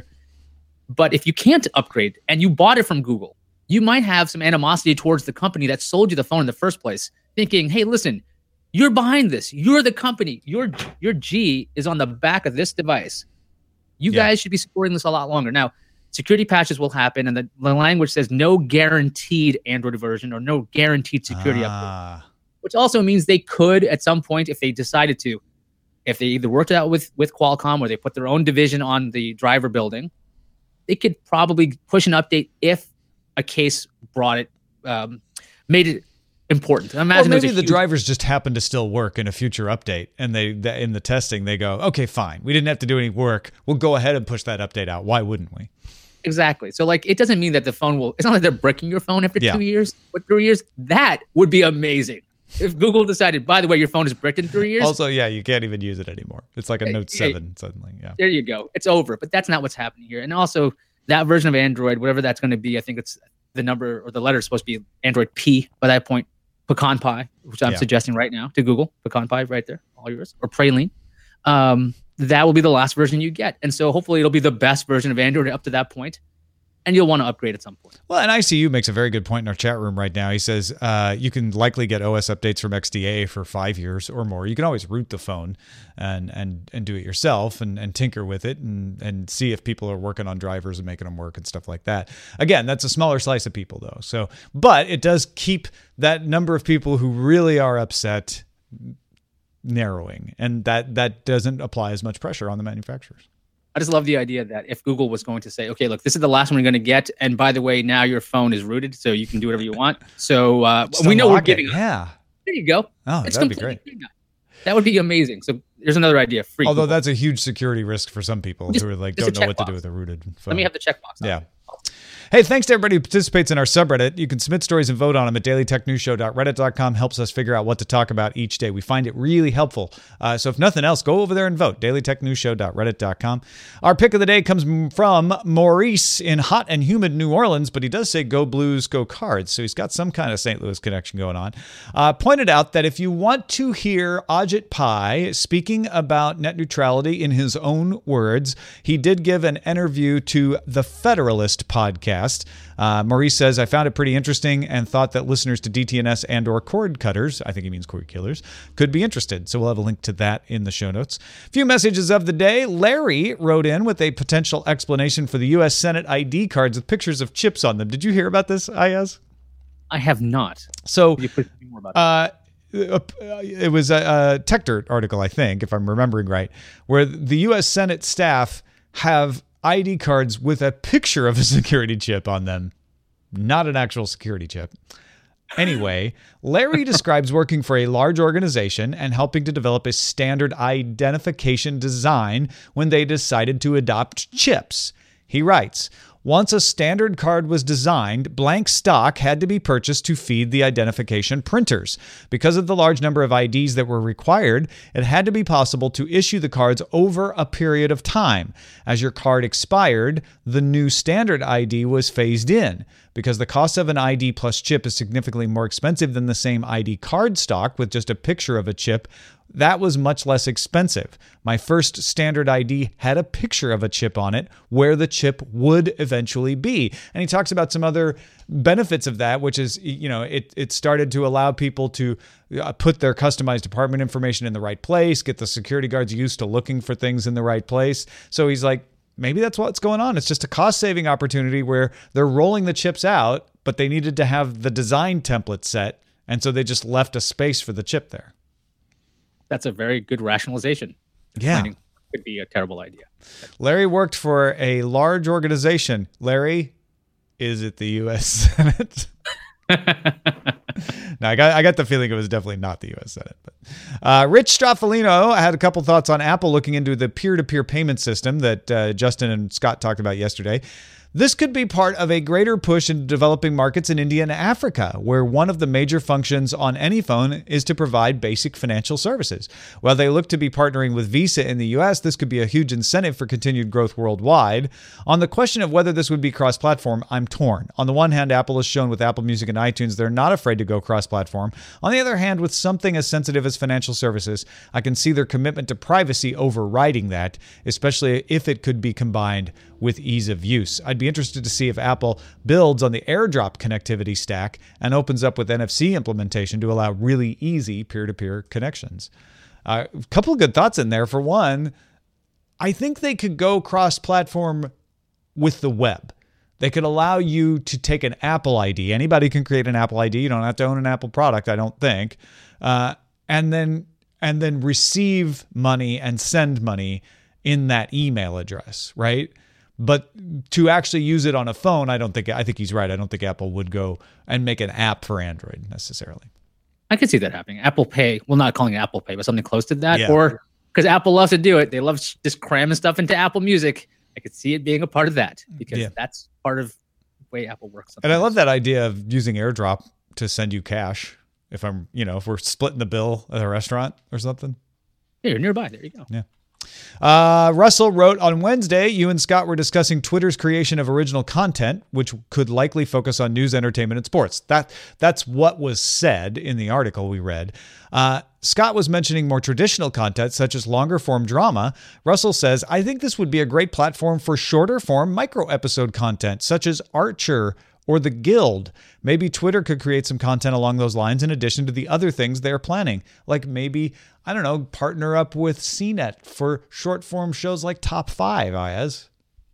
But if you can't upgrade and you bought it from Google, you might have some animosity towards the company that sold you the phone in the first place, thinking, hey, listen, you're behind this. You're the company. Your, your G is on the back of this device. You yeah. guys should be supporting this a lot longer. Now, security patches will happen, and the, the language says no guaranteed Android version or no guaranteed security ah. update, which also means they could, at some point, if they decided to, if they either worked it out with, with Qualcomm or they put their own division on the driver building, they could probably push an update if a case brought it, um, made it important. Imagine or maybe the huge... drivers just happen to still work in a future update, and they, they in the testing they go, okay, fine, we didn't have to do any work. We'll go ahead and push that update out. Why wouldn't we? Exactly. So, like, it doesn't mean that the phone will. It's not like they're breaking your phone after yeah. two years or three years. That would be amazing if Google decided, by the way, your phone is bricked in three years. Also, yeah, you can't even use it anymore. It's like a Note seven suddenly. Yeah. There you go. It's over. But that's not what's happening here. And also, that version of Android, whatever that's going to be, I think it's the number or the letter is supposed to be Android P by that point. Pecan Pie, which I'm yeah. suggesting right now to Google. Pecan Pie right there, all yours. Or Praline. Um, that will be the last version you get. And so hopefully it'll be the best version of Android up to that point. And you'll want to upgrade at some point. Well, and I C U makes a very good point in our chat room right now. He says uh, you can likely get O S updates from X D A for five years or more. You can always root the phone and and and do it yourself and, and tinker with it and, and see if people are working on drivers and making them work and stuff like that. Again, that's a smaller slice of people, though. So, but it does keep that number of people who really are upset narrowing, and that that doesn't apply as much pressure on the manufacturers. I just love the idea that if Google was going to say, okay, look, this is the last one you're going to get. And by the way, now your phone is rooted, so you can do whatever you want. So uh, we know we're giving it. Yeah. There you go. Oh, it's that'd be great. That would be amazing. So there's another idea. Free. Although Google. That's a huge security risk for some people just, who are like don't know what box. to do with a rooted phone. Let me have the checkbox. Yeah. Hey, thanks to everybody who participates in our subreddit. You can submit stories and vote on them at daily tech news show dot reddit dot com. Helps us figure out what to talk about each day. We find it really helpful. Uh, so if nothing else, go over there and vote. daily tech news show dot reddit dot com. Our pick of the day comes from Maurice in hot and humid New Orleans, but he does say go Blues, go Cards. So he's got some kind of Saint Louis connection going on. Uh, pointed out that if you want to hear Ajit Pai speaking about net neutrality in his own words, he did give an interview to the Federalist podcast. Uh, Maurice says, I found it pretty interesting and thought that listeners to D T N S and or cord cutters, I think he means cord killers, could be interested. So we'll have a link to that in the show notes. A few messages of the day. Larry wrote in with a potential explanation for the U S Senate I D cards with pictures of chips on them. Did you hear about this, Ayaz? I have not. So, Can you please tell me more about uh, it was a, a Tech Dirt article, I think, if I'm remembering right, where the U S Senate staff have I D cards with a picture of a security chip on them, not an actual security chip. Anyway, Larry describes working for a large organization and helping to develop a standard identification design when they decided to adopt chips. He writes, once a standard card was designed, blank stock had to be purchased to feed the identification printers. Because of the large number of I Ds that were required, it had to be possible to issue the cards over a period of time. As your card expired, the new standard I D was phased in. Because the cost of an I D plus chip is significantly more expensive than the same I D card stock with just a picture of a chip, that was much less expensive. My first standard I D had a picture of a chip on it where the chip would eventually be. And he talks about some other benefits of that, which is, you know, it, it started to allow people to put their customized department information in the right place, get the security guards used to looking for things in the right place. So he's like, maybe that's what's going on. It's just a cost-saving opportunity where they're rolling the chips out, but they needed to have the design template set, and so they just left a space for the chip there. That's a very good rationalization. Yeah. Could be a terrible idea. Larry worked for a large organization. Larry, is it the U S Senate? No, I got I got the feeling it was definitely not the U S Senate. But uh, Rich Straffolino had a couple thoughts on Apple looking into the peer-to-peer payment system that uh, Justin and Scott talked about yesterday. This could be part of a greater push in developing markets in India and Africa, where one of the major functions on any phone is to provide basic financial services. While they look to be partnering with Visa in the U S, this could be a huge incentive for continued growth worldwide. On the question of whether this would be cross-platform, I'm torn. On the one hand, Apple has shown with Apple Music and iTunes they're not afraid to go cross-platform. On the other hand, with something as sensitive as financial services, I can see their commitment to privacy overriding that, especially if it could be combined with ease of use. I'd be interested to see if Apple builds on the AirDrop connectivity stack and opens up with N F C implementation to allow really easy peer-to-peer connections. Uh, a couple of good thoughts in there. For one, I think they could go cross-platform with the web. They could allow you to take an Apple I D. Anybody can create an Apple I D. You don't have to own an Apple product, I don't think. Uh, and then and then receive money and send money in that email address, right? But to actually use it on a phone, I don't think, I think he's right. I don't think Apple would go and make an app for Android necessarily. I could see that happening. Apple Pay, well, not calling it Apple Pay, but something close to that. Yeah. Or because Apple loves to do it, they love just cramming stuff into Apple Music. I could see it being a part of that because Yeah. that's part of the way Apple works. And I sometimes. love that idea of using AirDrop to send you cash. If I'm, you know, if we're splitting the bill at a restaurant or something. Yeah, you're nearby. There you go. Yeah. Uh, Russell wrote, on Wednesday, you and Scott were discussing Twitter's creation of original content, which could likely focus on news, entertainment, and sports. That That's what was said in the article we read. Uh, Scott was mentioning more traditional content, such as longer form drama. Russell says, I think this would be a great platform for shorter form micro episode content, such as Archer or The Guild. Maybe Twitter could create some content along those lines in addition to the other things they're planning. Like maybe, I don't know, partner up with C net for short form shows like Top five, Ayaz.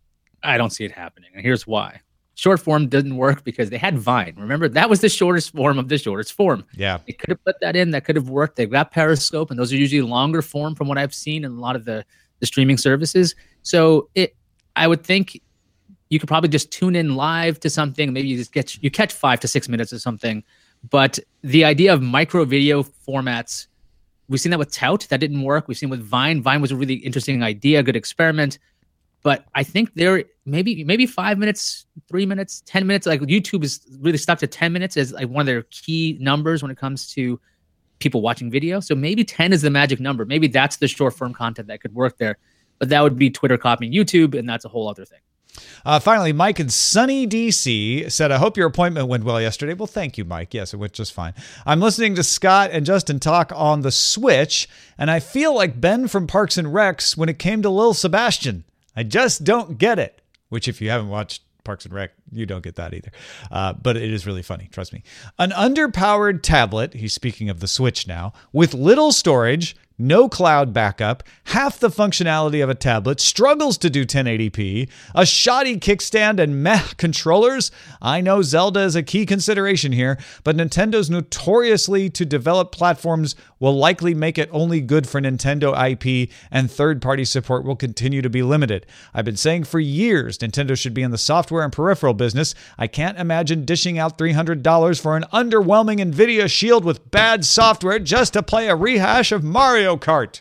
I don't see it happening. And here's why. Short form didn't work because they had Vine. Remember, that was the shortest form of the shortest form. Yeah. They could have put that in. That could have worked. They've got Periscope, and those are usually longer form from what I've seen in a lot of the, the streaming services. So it, I would think you could probably just tune in live to something. Maybe you just get you catch five to six minutes of something. But the idea of micro video formats, we've seen that with Tout. That didn't work. We've seen with Vine. Vine was a really interesting idea, good experiment. But I think there maybe maybe five minutes, three minutes, ten minutes. Like YouTube is really stuck to ten minutes as like one of their key numbers when it comes to people watching video. So maybe ten is the magic number. Maybe that's the short form content that could work there. But that would be Twitter copying YouTube, and that's a whole other thing. Uh, finally, Mike in sunny D C said, I hope your appointment went well yesterday. Well, thank you, Mike. Yes, it went just fine. I'm listening to Scott and Justin talk on the Switch, and I feel like Ben from Parks and Recs when it came to Lil Sebastian. I just don't get it. Which, if you haven't watched Parks and Rec, you don't get that either. Uh, but it is really funny, trust me. An underpowered tablet, he's speaking of the Switch now, with little storage, no cloud backup, half the functionality of a tablet, struggles to do ten eighty p, a shoddy kickstand, and meh controllers. I know Zelda is a key consideration here, but Nintendo's notoriously to develop platforms will likely make it only good for Nintendo I P, and third-party support will continue to be limited. I've been saying for years Nintendo should be in the software and peripheral business. I can't imagine dishing out three hundred dollars for an underwhelming NVIDIA Shield with bad software just to play a rehash of Mario Kart.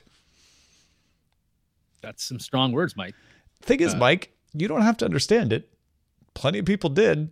That's some strong words, Mike. Thing is, Uh, Mike, you don't have to understand it. Plenty of people did.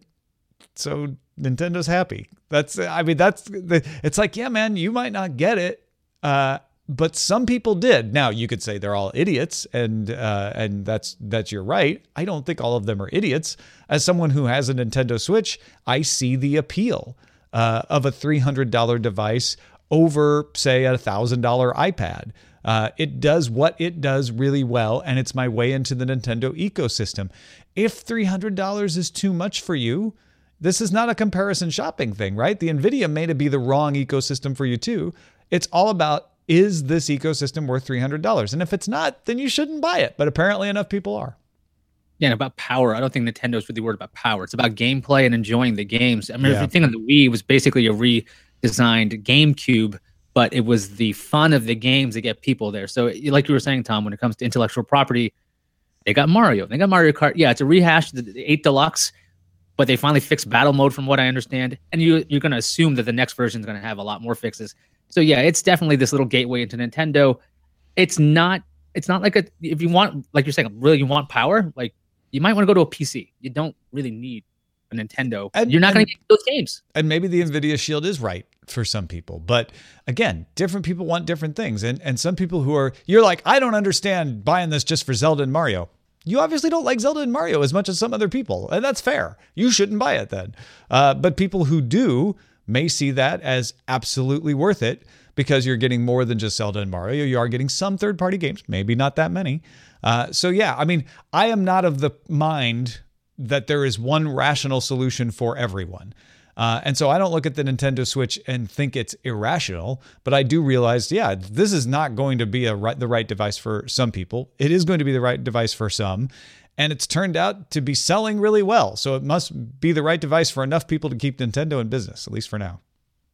So Nintendo's happy. That's, I mean, that's, the, it's like, yeah, man, you might not get it. Uh, but some people did. Now you could say they're all idiots, and uh, and that's that's your right. I don't think all of them are idiots. As someone who has a Nintendo Switch, I see the appeal uh, of a three hundred dollars device over, say, a one thousand dollars iPad. Uh, it does what it does really well, and it's my way into the Nintendo ecosystem. If three hundred dollars is too much for you, this is not a comparison shopping thing, right? The NVIDIA may be the wrong ecosystem for you too. It's all about, is this ecosystem worth three hundred dollars? And if it's not, then you shouldn't buy it. But apparently enough people are. Yeah, and about power. I don't think Nintendo's really worried about power. It's about gameplay and enjoying the games. I mean, Yeah. everything on the Wii was basically a redesigned GameCube, but it was the fun of the games that get people there. So like you were saying, Tom, when it comes to intellectual property, they got Mario. They got Mario Kart. Yeah, it's a rehash of the eight Deluxe, but they finally fixed battle mode from what I understand. And you, you're going to assume that the next version is going to have a lot more fixes. So yeah, it's definitely this little gateway into Nintendo. It's not, it's not like a, if you want, like you're saying, really you want power, like you might want to go to a P C. You don't really need a Nintendo. And- you're not and- going to get those games. And maybe the NVIDIA Shield is right for some people. But again, different people want different things. And and some people who are, you're like, I don't understand buying this just for Zelda and Mario. You obviously don't like Zelda and Mario as much as some other people. And that's fair. You shouldn't buy it then. Uh, but people who do may see that as absolutely worth it because you're getting more than just Zelda and Mario. You are getting some third-party games, maybe not that many. Uh, so yeah, I mean, I am not of the mind that there is one rational solution for everyone. Uh, and so I don't look at the Nintendo Switch and think it's irrational, but I do realize, yeah, this is not going to be a right, the right device for some people. It is going to be the right device for some. And it's turned out to be selling really well. So it must be the right device for enough people to keep Nintendo in business, at least for now.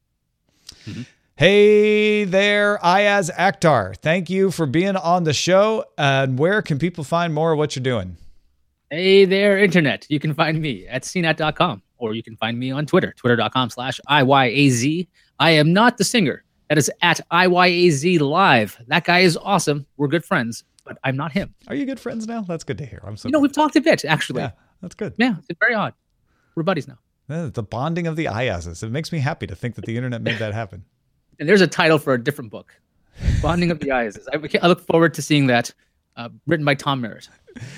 Mm-hmm. Hey there, Ayaz Akhtar. Thank you for being on the show. And where can people find more of what you're doing? Hey there, Internet. You can find me at c net dot com, or you can find me on Twitter, twitter.com slash IYAZ. I am not the singer. That is at I Y A Z Live. That guy is awesome. We're good friends, but I'm not him. Are you good friends now? That's good to hear. I'm so You know, we've talked a bit, actually. Yeah, that's good. Yeah, it's very odd. We're buddies now. Uh, The bonding of the Ayazes. It makes me happy to think that the internet made that happen. And there's a title for a different book, Bonding of the Eyes. I, I look forward to seeing that, uh, written by Tom Merritt.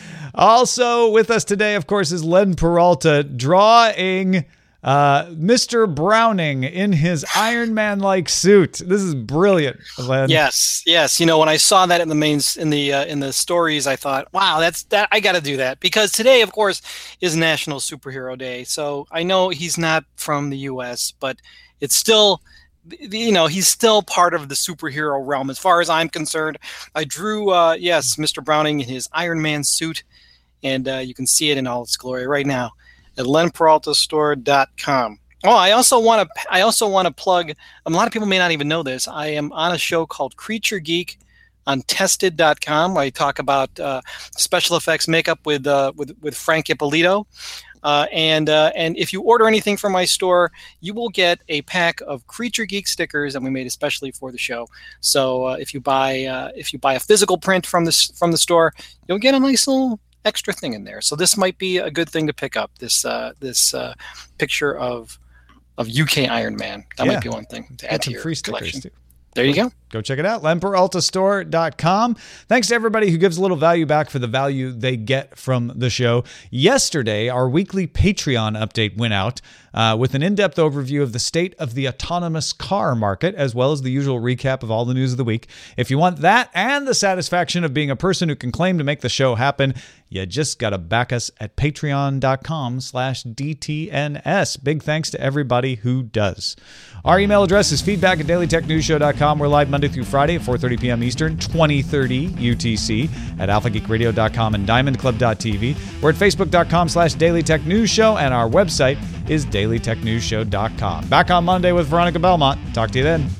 Also with us today, of course, is Len Peralta drawing uh, Mister Browning in his Iron Man-like suit. This is brilliant, Len. Yes, yes. You know, when I saw that in the mains in the uh, in the stories, I thought, "Wow, that's that. I got to do that," because today, of course, is National Superhero Day. So I know he's not from the U S, but it's still, you know, he's still part of the superhero realm as far as I'm concerned. I drew, uh, yes, Mister Browning in his Iron Man suit, and uh, you can see it in all its glory right now at len peralta store dot com. Oh, I also want to. I also want to plug. A lot of people may not even know this. I am on a show called Creature Geek on tested dot com, where I talk about uh, special effects makeup with uh, with with Frank Ippolito. Uh, and uh, and if you order anything from my store, you will get a pack of Creature Geek stickers that we made especially for the show. So uh, if you buy uh, if you buy a physical print from this from the store, you'll get a nice little extra thing in there. So this might be a good thing to pick up. This uh, this uh, picture of of U K Iron Man. That Yeah. might be one thing to Got add to some your free stickers collection. too. There you go. Go check it out, len peralta store dot com. Thanks to everybody who gives a little value back for the value they get from the show. Yesterday, our weekly Patreon update went out uh, with an in-depth overview of the state of the autonomous car market, as well as the usual recap of all the news of the week. If you want that and the satisfaction of being a person who can claim to make the show happen, you just got to back us at patreon dot com slash D T N S. Big thanks to everybody who does. Our email address is feedback at daily tech news show dot com. We're live Monday through Friday at four thirty p.m. Eastern, twenty thirty U T C at alpha geek radio dot com and diamond club dot t v. We're at facebook dot com slash daily tech news show, and our website is daily tech news show dot com. Back on Monday with Veronica Belmont. Talk to you then.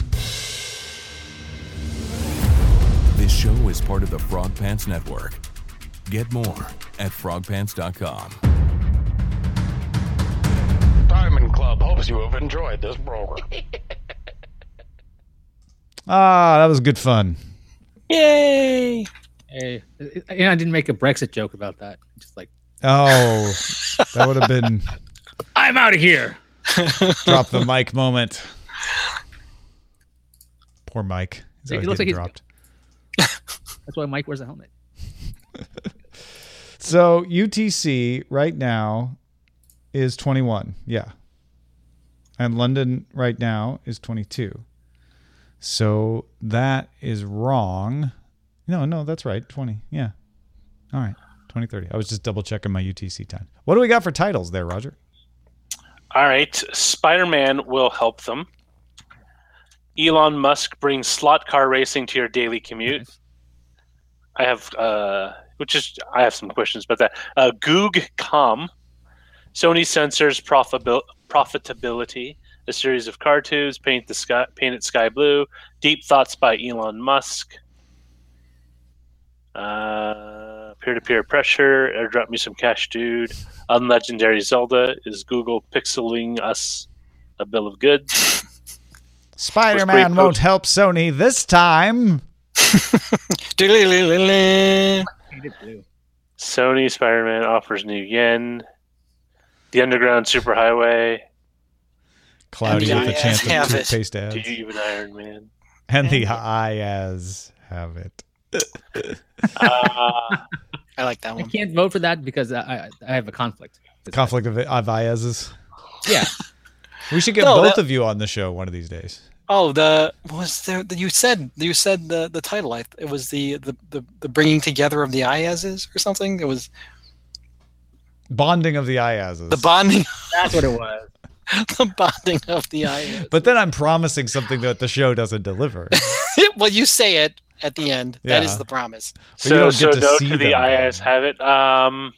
This show is part of the Frog Pants Network. Get more at frog pants dot com. Diamond Club hopes you have enjoyed this program. Ah, that was good fun. Yay! Hey, and I didn't make a Brexit joke about that. Just like, Oh, that would have been I'm out of here. drop the mic moment. Poor Mike. He's It always looks getting like dropped. That's why Mike wears a helmet. So U T C right now is twenty-one. Yeah. And London right now is twenty-two. So that is wrong. No, no, that's right. twenty. Yeah. All right. twenty thirty. I was just double checking my U T C time. What do we got for titles there, Roger? All right, Spider-Man will help them. Elon Musk brings slot car racing to your daily commute. Nice. I have, uh, which is, I have some questions about that. Uh, Goog.com, Sony censors profitabil- profitability. A series of cartoons, paint the sky, paint it sky blue. Deep thoughts by Elon Musk. Uh, peer-to-peer pressure. Airdrop me some cash, dude. Unlegendary Zelda. Is Google pixeling us a bill of goods? Spider-Man won't help Sony this time. Sony Spider-Man offers new yen. The Underground Superhighway. Cloudy And the with a chance have of it. toothpaste ads. Do you even Iron Man? And the Ias have it. Uh, I like that I one. can't vote for that because I, I, I have a conflict. Conflict of, of Iases. Yeah. We should get No, both that- of you on the show one of these days. Oh, the was there? You said you said the the title. I, it was the, the the the bringing together of the Iases or something. It was Bonding of the Iases. the bonding. That's what it was. The bonding of the Ias. But then I'm promising something that the show doesn't deliver. Well, you say it at the end. That Yeah. is the promise. But you so, don't so get to no see to the them. I S have it. Um,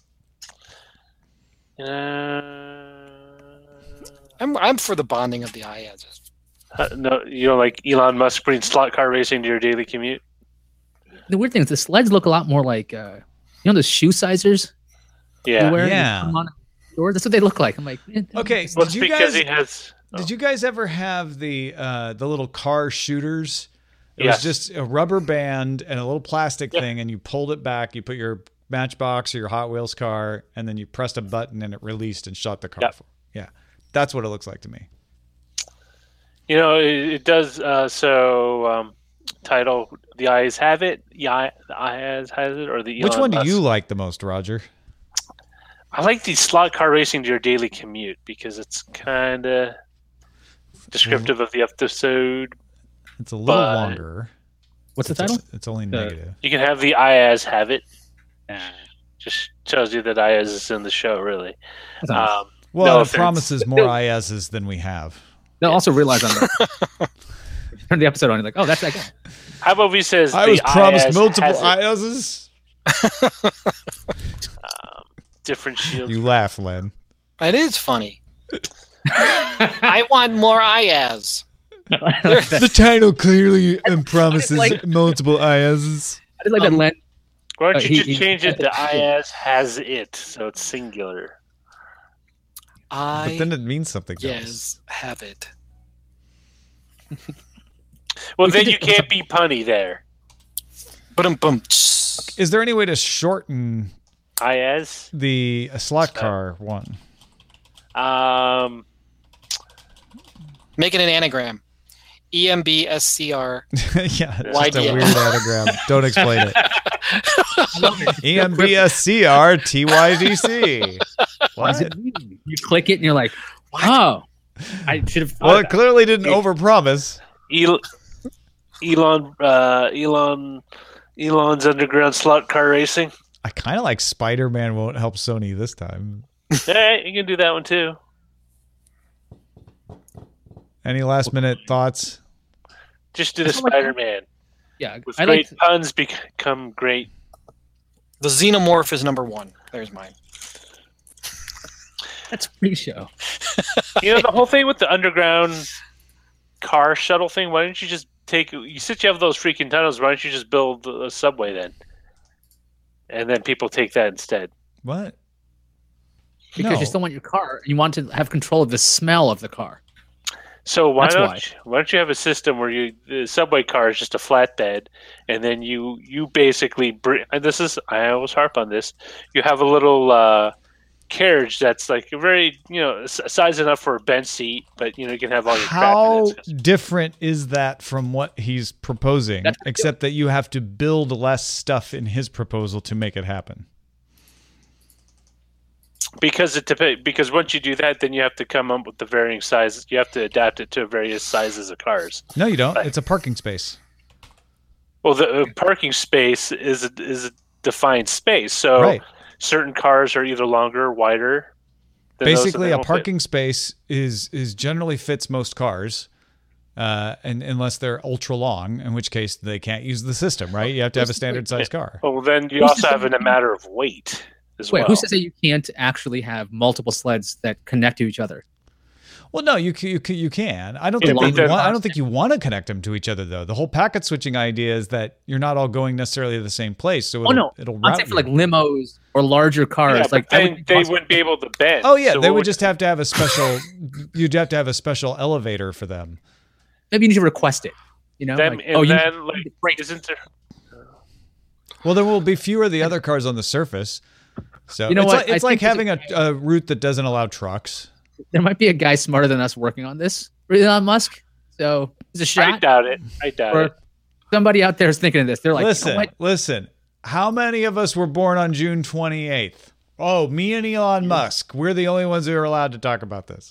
uh, I'm I'm for the bonding of the Iases. uh, no, you know, like Elon Musk bringing slot car racing to your daily commute. The weird thing is the sleds look a lot more like, uh, you know, those shoe sizers you Yeah. wear? Yeah. You come on a store? That's what they look like. I'm like, eh, Okay, Well, did it's you because guys he has. oh. did you guys ever have the uh, the little car shooters? It Yes. was just a rubber band and a little plastic Yeah. thing, and you pulled it back. You put your Matchbox or your Hot Wheels car, and then you pressed a button, and it released and shot the car. Yeah. For- yeah, that's what it looks like to me. You know, it, it does. Uh, so, um, title: The Eyes Have It. Yeah, the Eyes has it, or the Elon Which one do Musk? you like the most, Roger? I like the slot car racing to your daily commute because it's kind of descriptive of the episode. It's a little But- longer. what's the It's, title? it's only The- negative. You can have the Ias have it. Nah. Just tells you that Ias is in the show, really. That's not- Um, Well, no it offense. promises more I Ss than we have. They'll also realize on the turn the episode on. You're like, oh, that's that guy. how about we says I the was promised Ias multiple has it. Is's. Um, different shields. You laugh, Len. It is funny. I want more Ias. The title clearly promises like- multiple Is's. I did like that Um, Len. Why don't Uh, you he- just he- change it to Ias has it, so it's singular. I But then it means something else. yes have it. Well, We then could you just- can't be punny there. Boom boom. Is there any way to shorten Iaz? The uh, slot car one. Um, Make it an anagram. E M B S C R. Yeah, it's Y just a D S. weird anagram. Don't explain it. E M B S C R T Y D C. What does it mean? You click it and you're like, oh, I should have. Well, it clearly didn't overpromise. El- Elon, uh, Elon, Elon's underground slot car racing. I kind of like Spider-Man won't help Sony this time. Yeah, you can do that one too. Any last minute thoughts? Just do the I feel like- Spider-Man. Yeah, With I great like. puns become great. The Xenomorph is number one. There's mine. That's pre-show. You know, the whole thing with the underground car shuttle thing, why don't you just take, you since you have those freaking tunnels, why don't you just build a subway then? And then people take that instead. What? Because No. you still want your car. You want to have control of the smell of the car. So why That's don't why. you, why don't you have a system where you the subway car is just a flatbed, and then you you basically bring, and this is, I always harp on this, you have a little uh, carriage that's like a very, you know, s- size enough for a bench seat, but you know you can have all your How crap in it. different is that from what he's proposing? That's- Except that you have to build less stuff in his proposal to make it happen. Because it dep- because once you do that, then you have to come up with the varying sizes. You have to adapt it to various sizes of cars. No, you don't. Right. It's a parking space. Well, the uh, parking space is a, is a defined space, so Right. certain cars are either longer or wider. than those that Basically, they a don't fit. parking space is is generally fits most cars, uh, and unless they're ultra long, in which case they can't use the system. Right? You have to have a standard size car. Well, then you Who's also to have say- in a matter of weight as Wait, well. who says that you can't actually have multiple sleds that connect to each other? Well, no, you can, you can. You can. I don't Yeah, think but you then- want, I don't think you want to connect them to each other though. The whole packet switching idea is that you're not all going necessarily to the same place. So it'll, Oh no, it'll I'm route saying for you. like limos or larger cars. Yeah, like but that would then be they possible. wouldn't be able to bend. Oh yeah, So they what would just have to have a special. You'd have to have a special elevator for them. Maybe you need to request it. You know, Them, like, and oh, you then like, need to break. isn't there? Well, there will be fewer of the other cars on the surface. So You know it's what? like, it's I like think having a, a route that doesn't allow trucks. There might be a guy smarter than us working on this, Elon Musk. So it's a I shot. doubt it. I doubt Or it. somebody out there is thinking of this. They're like, listen, you know what? listen. How many of us were born on June twenty-eighth? Oh, me and Elon Musk. We're the only ones who are allowed to talk about this.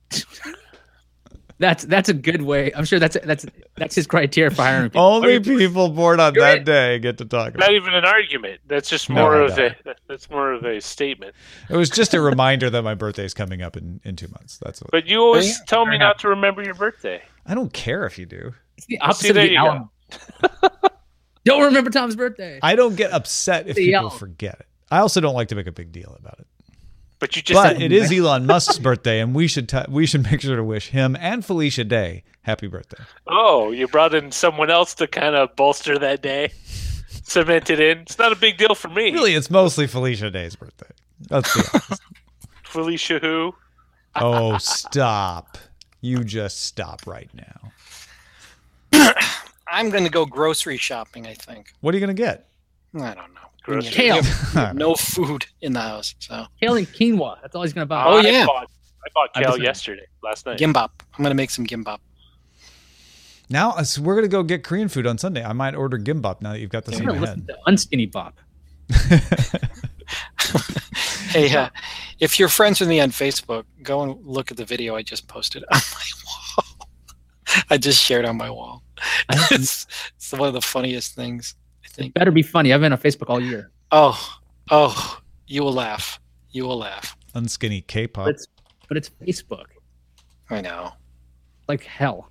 That's that's a good way. I'm sure that's that's that's his criteria for hiring people. Only Or you- people born on You're that it. day get to talk about Not it. even an argument. That's just No, more I of know. a. That's more of a statement. It was just a reminder that my birthday's coming up in, in two months. That's what. But you always Yeah, tell me fair not to remember your birthday. I don't care if you do. It's the See, opposite there of the you go. Alamo. Don't remember Tom's birthday. I don't get upset if The people yell. forget it. I also don't like to make a big deal about it. But you just But said, it is Elon Musk's birthday, and we should t- we should make sure to wish him and Felicia Day happy birthday. oh, you brought in someone else to kind of bolster that day, cement it in. It's not a big deal for me. Really, it's mostly Felicia Day's birthday. Let's be honest. Felicia who? Oh, stop! You just stop right now. I'm going to go grocery shopping, I think. What are you gonna get? I don't know. Grocery. Kale. You have no food in the house, so Kale and quinoa. That's all he's gonna buy. Oh, I yeah. Bought, I bought I kale just- yesterday, last night. gimbap. I'm going to make some gimbap. Now uh, so we're gonna go get Korean food on Sunday. I might order gimbap now that you've got this I'm in gonna your listen head. to Unskinny Bop. Hey, uh, if you're friends with me on Facebook, go and look at the video I just posted on my wall. I just shared on my wall. It's, it's one of the funniest things, I It think. better be funny. I've been on Facebook all year. Oh, oh, you will laugh. You will laugh. Unskinny K-pop. But it's but it's Facebook. I know. Like hell.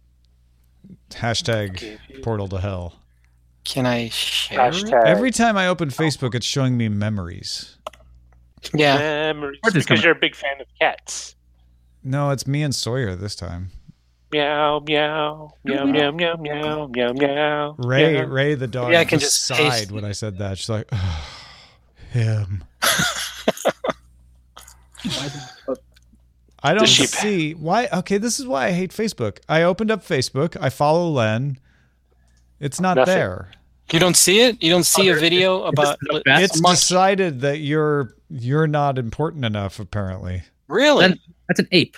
Hashtag portal to hell. Can I share it? Hashtag Every time I open Facebook, it's showing me memories. Yeah. memories, Where's this because coming? you're a big fan of cats. No, it's me and Sawyer this time. Meow, meow, meow, meow, meow, meow, meow, meow. Ray, meow. Ray, the dog, Yeah, I can just just sighed paste- when I said that. She's like, oh, him. I don't she- see why. Okay, this is why I hate Facebook. I opened up Facebook. I follow Len. It's not Nothing. there. You don't see it? You don't see a video about the best It's monkey? decided that you're you're not important enough, apparently. Really? Then that's an ape.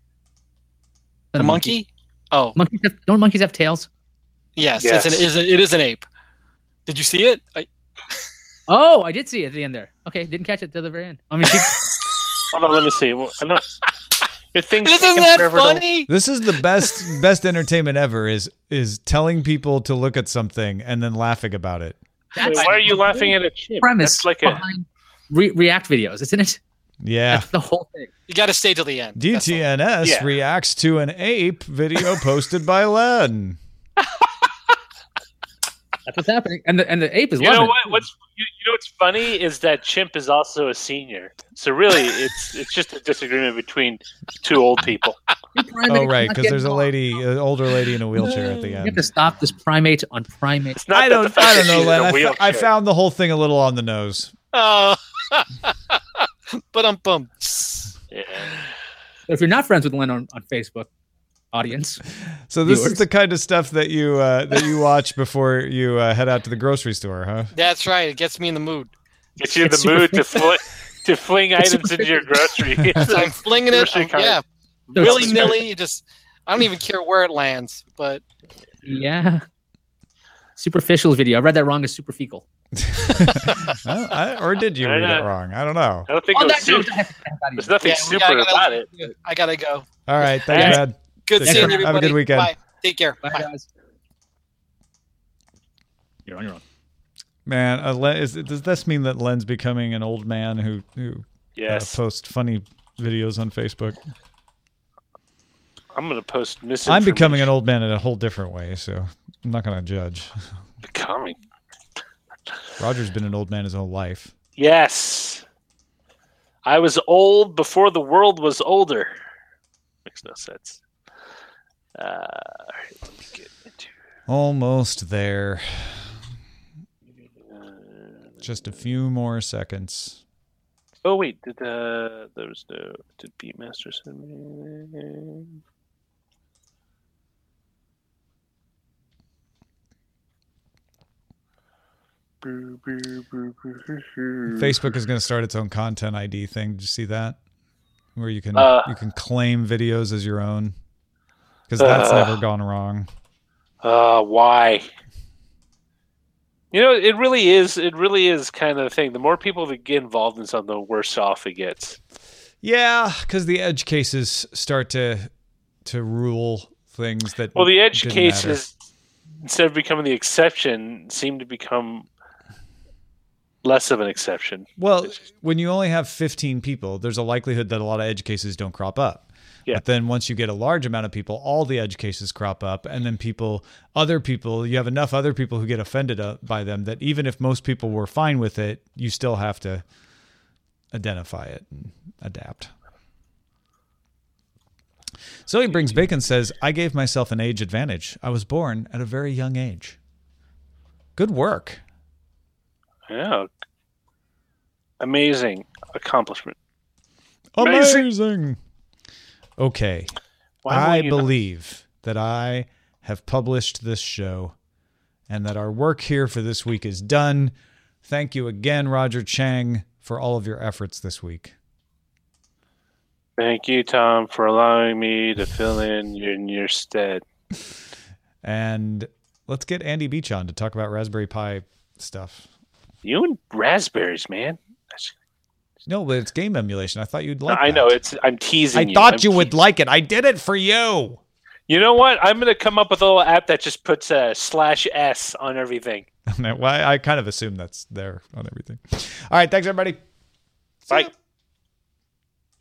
A monkey? Oh, Monkeys have, don't monkeys have tails? yes. Yes. It's an, it, is a, it is an ape. Did you see it? I, Oh, I did see it at the end there. Okay, didn't catch it till the very end. I mean, she, Hold on, let me see. Well, I'm not. Your thing's isn't taking that forever to- funny? This is the best best entertainment ever. Is is telling people to look at something and then laughing about it. Wait, why are you laughing at a chip? premise That's like a. behind re- React videos, isn't it? Yeah. That's the whole thing. You got to stay till the end. D That's all. T N S Yeah. reacts to an ape video posted by Len. That's what's happening, and the and the ape is You know loving what? it. What's you, you know what's funny is that Chimp is also a senior. So really, it's it's just a disagreement between two old people. Oh, right, because there's a lady, an older lady in a wheelchair at the You have end. to stop this primate on primate. It's not I that don't, the fact I that don't know, she's in Len. a I, fo- I wheelchair. found the whole thing a little on the nose. Oh. But I'm bummed. Yeah. So if you're not friends with Len on, on Facebook, audience, So this Viewers. is the kind of stuff that you uh, that you watch before you uh, head out to the grocery store, huh? That's right. It gets me in the mood. Gets you in It's the mood to super- fl- to fling It's items into your grocery. I'm flinging it. Grocery I'm- cart. yeah, So it's- willy nilly. Just I don't even care where it lands. But yeah. Superficial video. I read that wrong as super fecal. Well, I, or did you I read know. it wrong? I don't know. I don't think On it was that note, super, I have to get out of there's here. nothing yeah, we- super I gotta, about it. I gotta go. All right, thanks, Hey. Brad. Good Take seeing care. you, Have a everybody. good weekend. Bye. Take care. Bye, Bye. guys. You're on your own. Man, uh, Len, is, does this mean that Len's becoming an old man who who Yes, uh, posts funny videos on Facebook? I'm gonna post misinformation. I'm becoming an old man in a whole different way, so I'm not going to judge. Becoming. Roger's been an old man his whole life. Yes. I was old before the world was older. Makes no sense. Uh, all right, let me get into. Almost there. Just a few more seconds. Oh wait, did uh, there was no did Beatmaster send me? Facebook is going to start its own content I D thing. Did you see that? Where you can Uh. you can claim videos as your own. Because that's Uh. never gone wrong. Uh, why? You know, it really is. It really is kind of the thing. The more people that get involved in something, the worse off it gets. Yeah, because the edge cases start to to rule things that. Well, the edge didn't matter. cases, instead of becoming the exception, seem to become less of an exception. Well, when you only have fifteen people, there's a likelihood that a lot of edge cases don't crop up. Yeah. But then once you get a large amount of people, all the edge cases crop up, and then people, other people, you have enough other people who get offended uh, by them that even if most people were fine with it, you still have to identify it and adapt. So he brings bacon says, I gave myself an age advantage. I was born at a very young age. Good work. Yeah. Amazing accomplishment. Amazing. Amazing. Okay. Why will I you not- believe that I have published this show and that our work here for this week is done. Thank you again, Roger Chang, for all of your efforts this week. Thank you, Tom, for allowing me to fill in in your stead. And let's get Andy Beach on to talk about Raspberry Pi stuff. You and raspberries, man. That's- No, but it's game emulation. I thought you'd like I that. know it's. I'm teasing I you. thought I'm you would teasing- like it. I did it for you. You know what? I'm gonna come up with a little app that just puts a slash s on everything. Well, I, I kind of assume that's there on everything. All right. Thanks, everybody. See Bye. ya.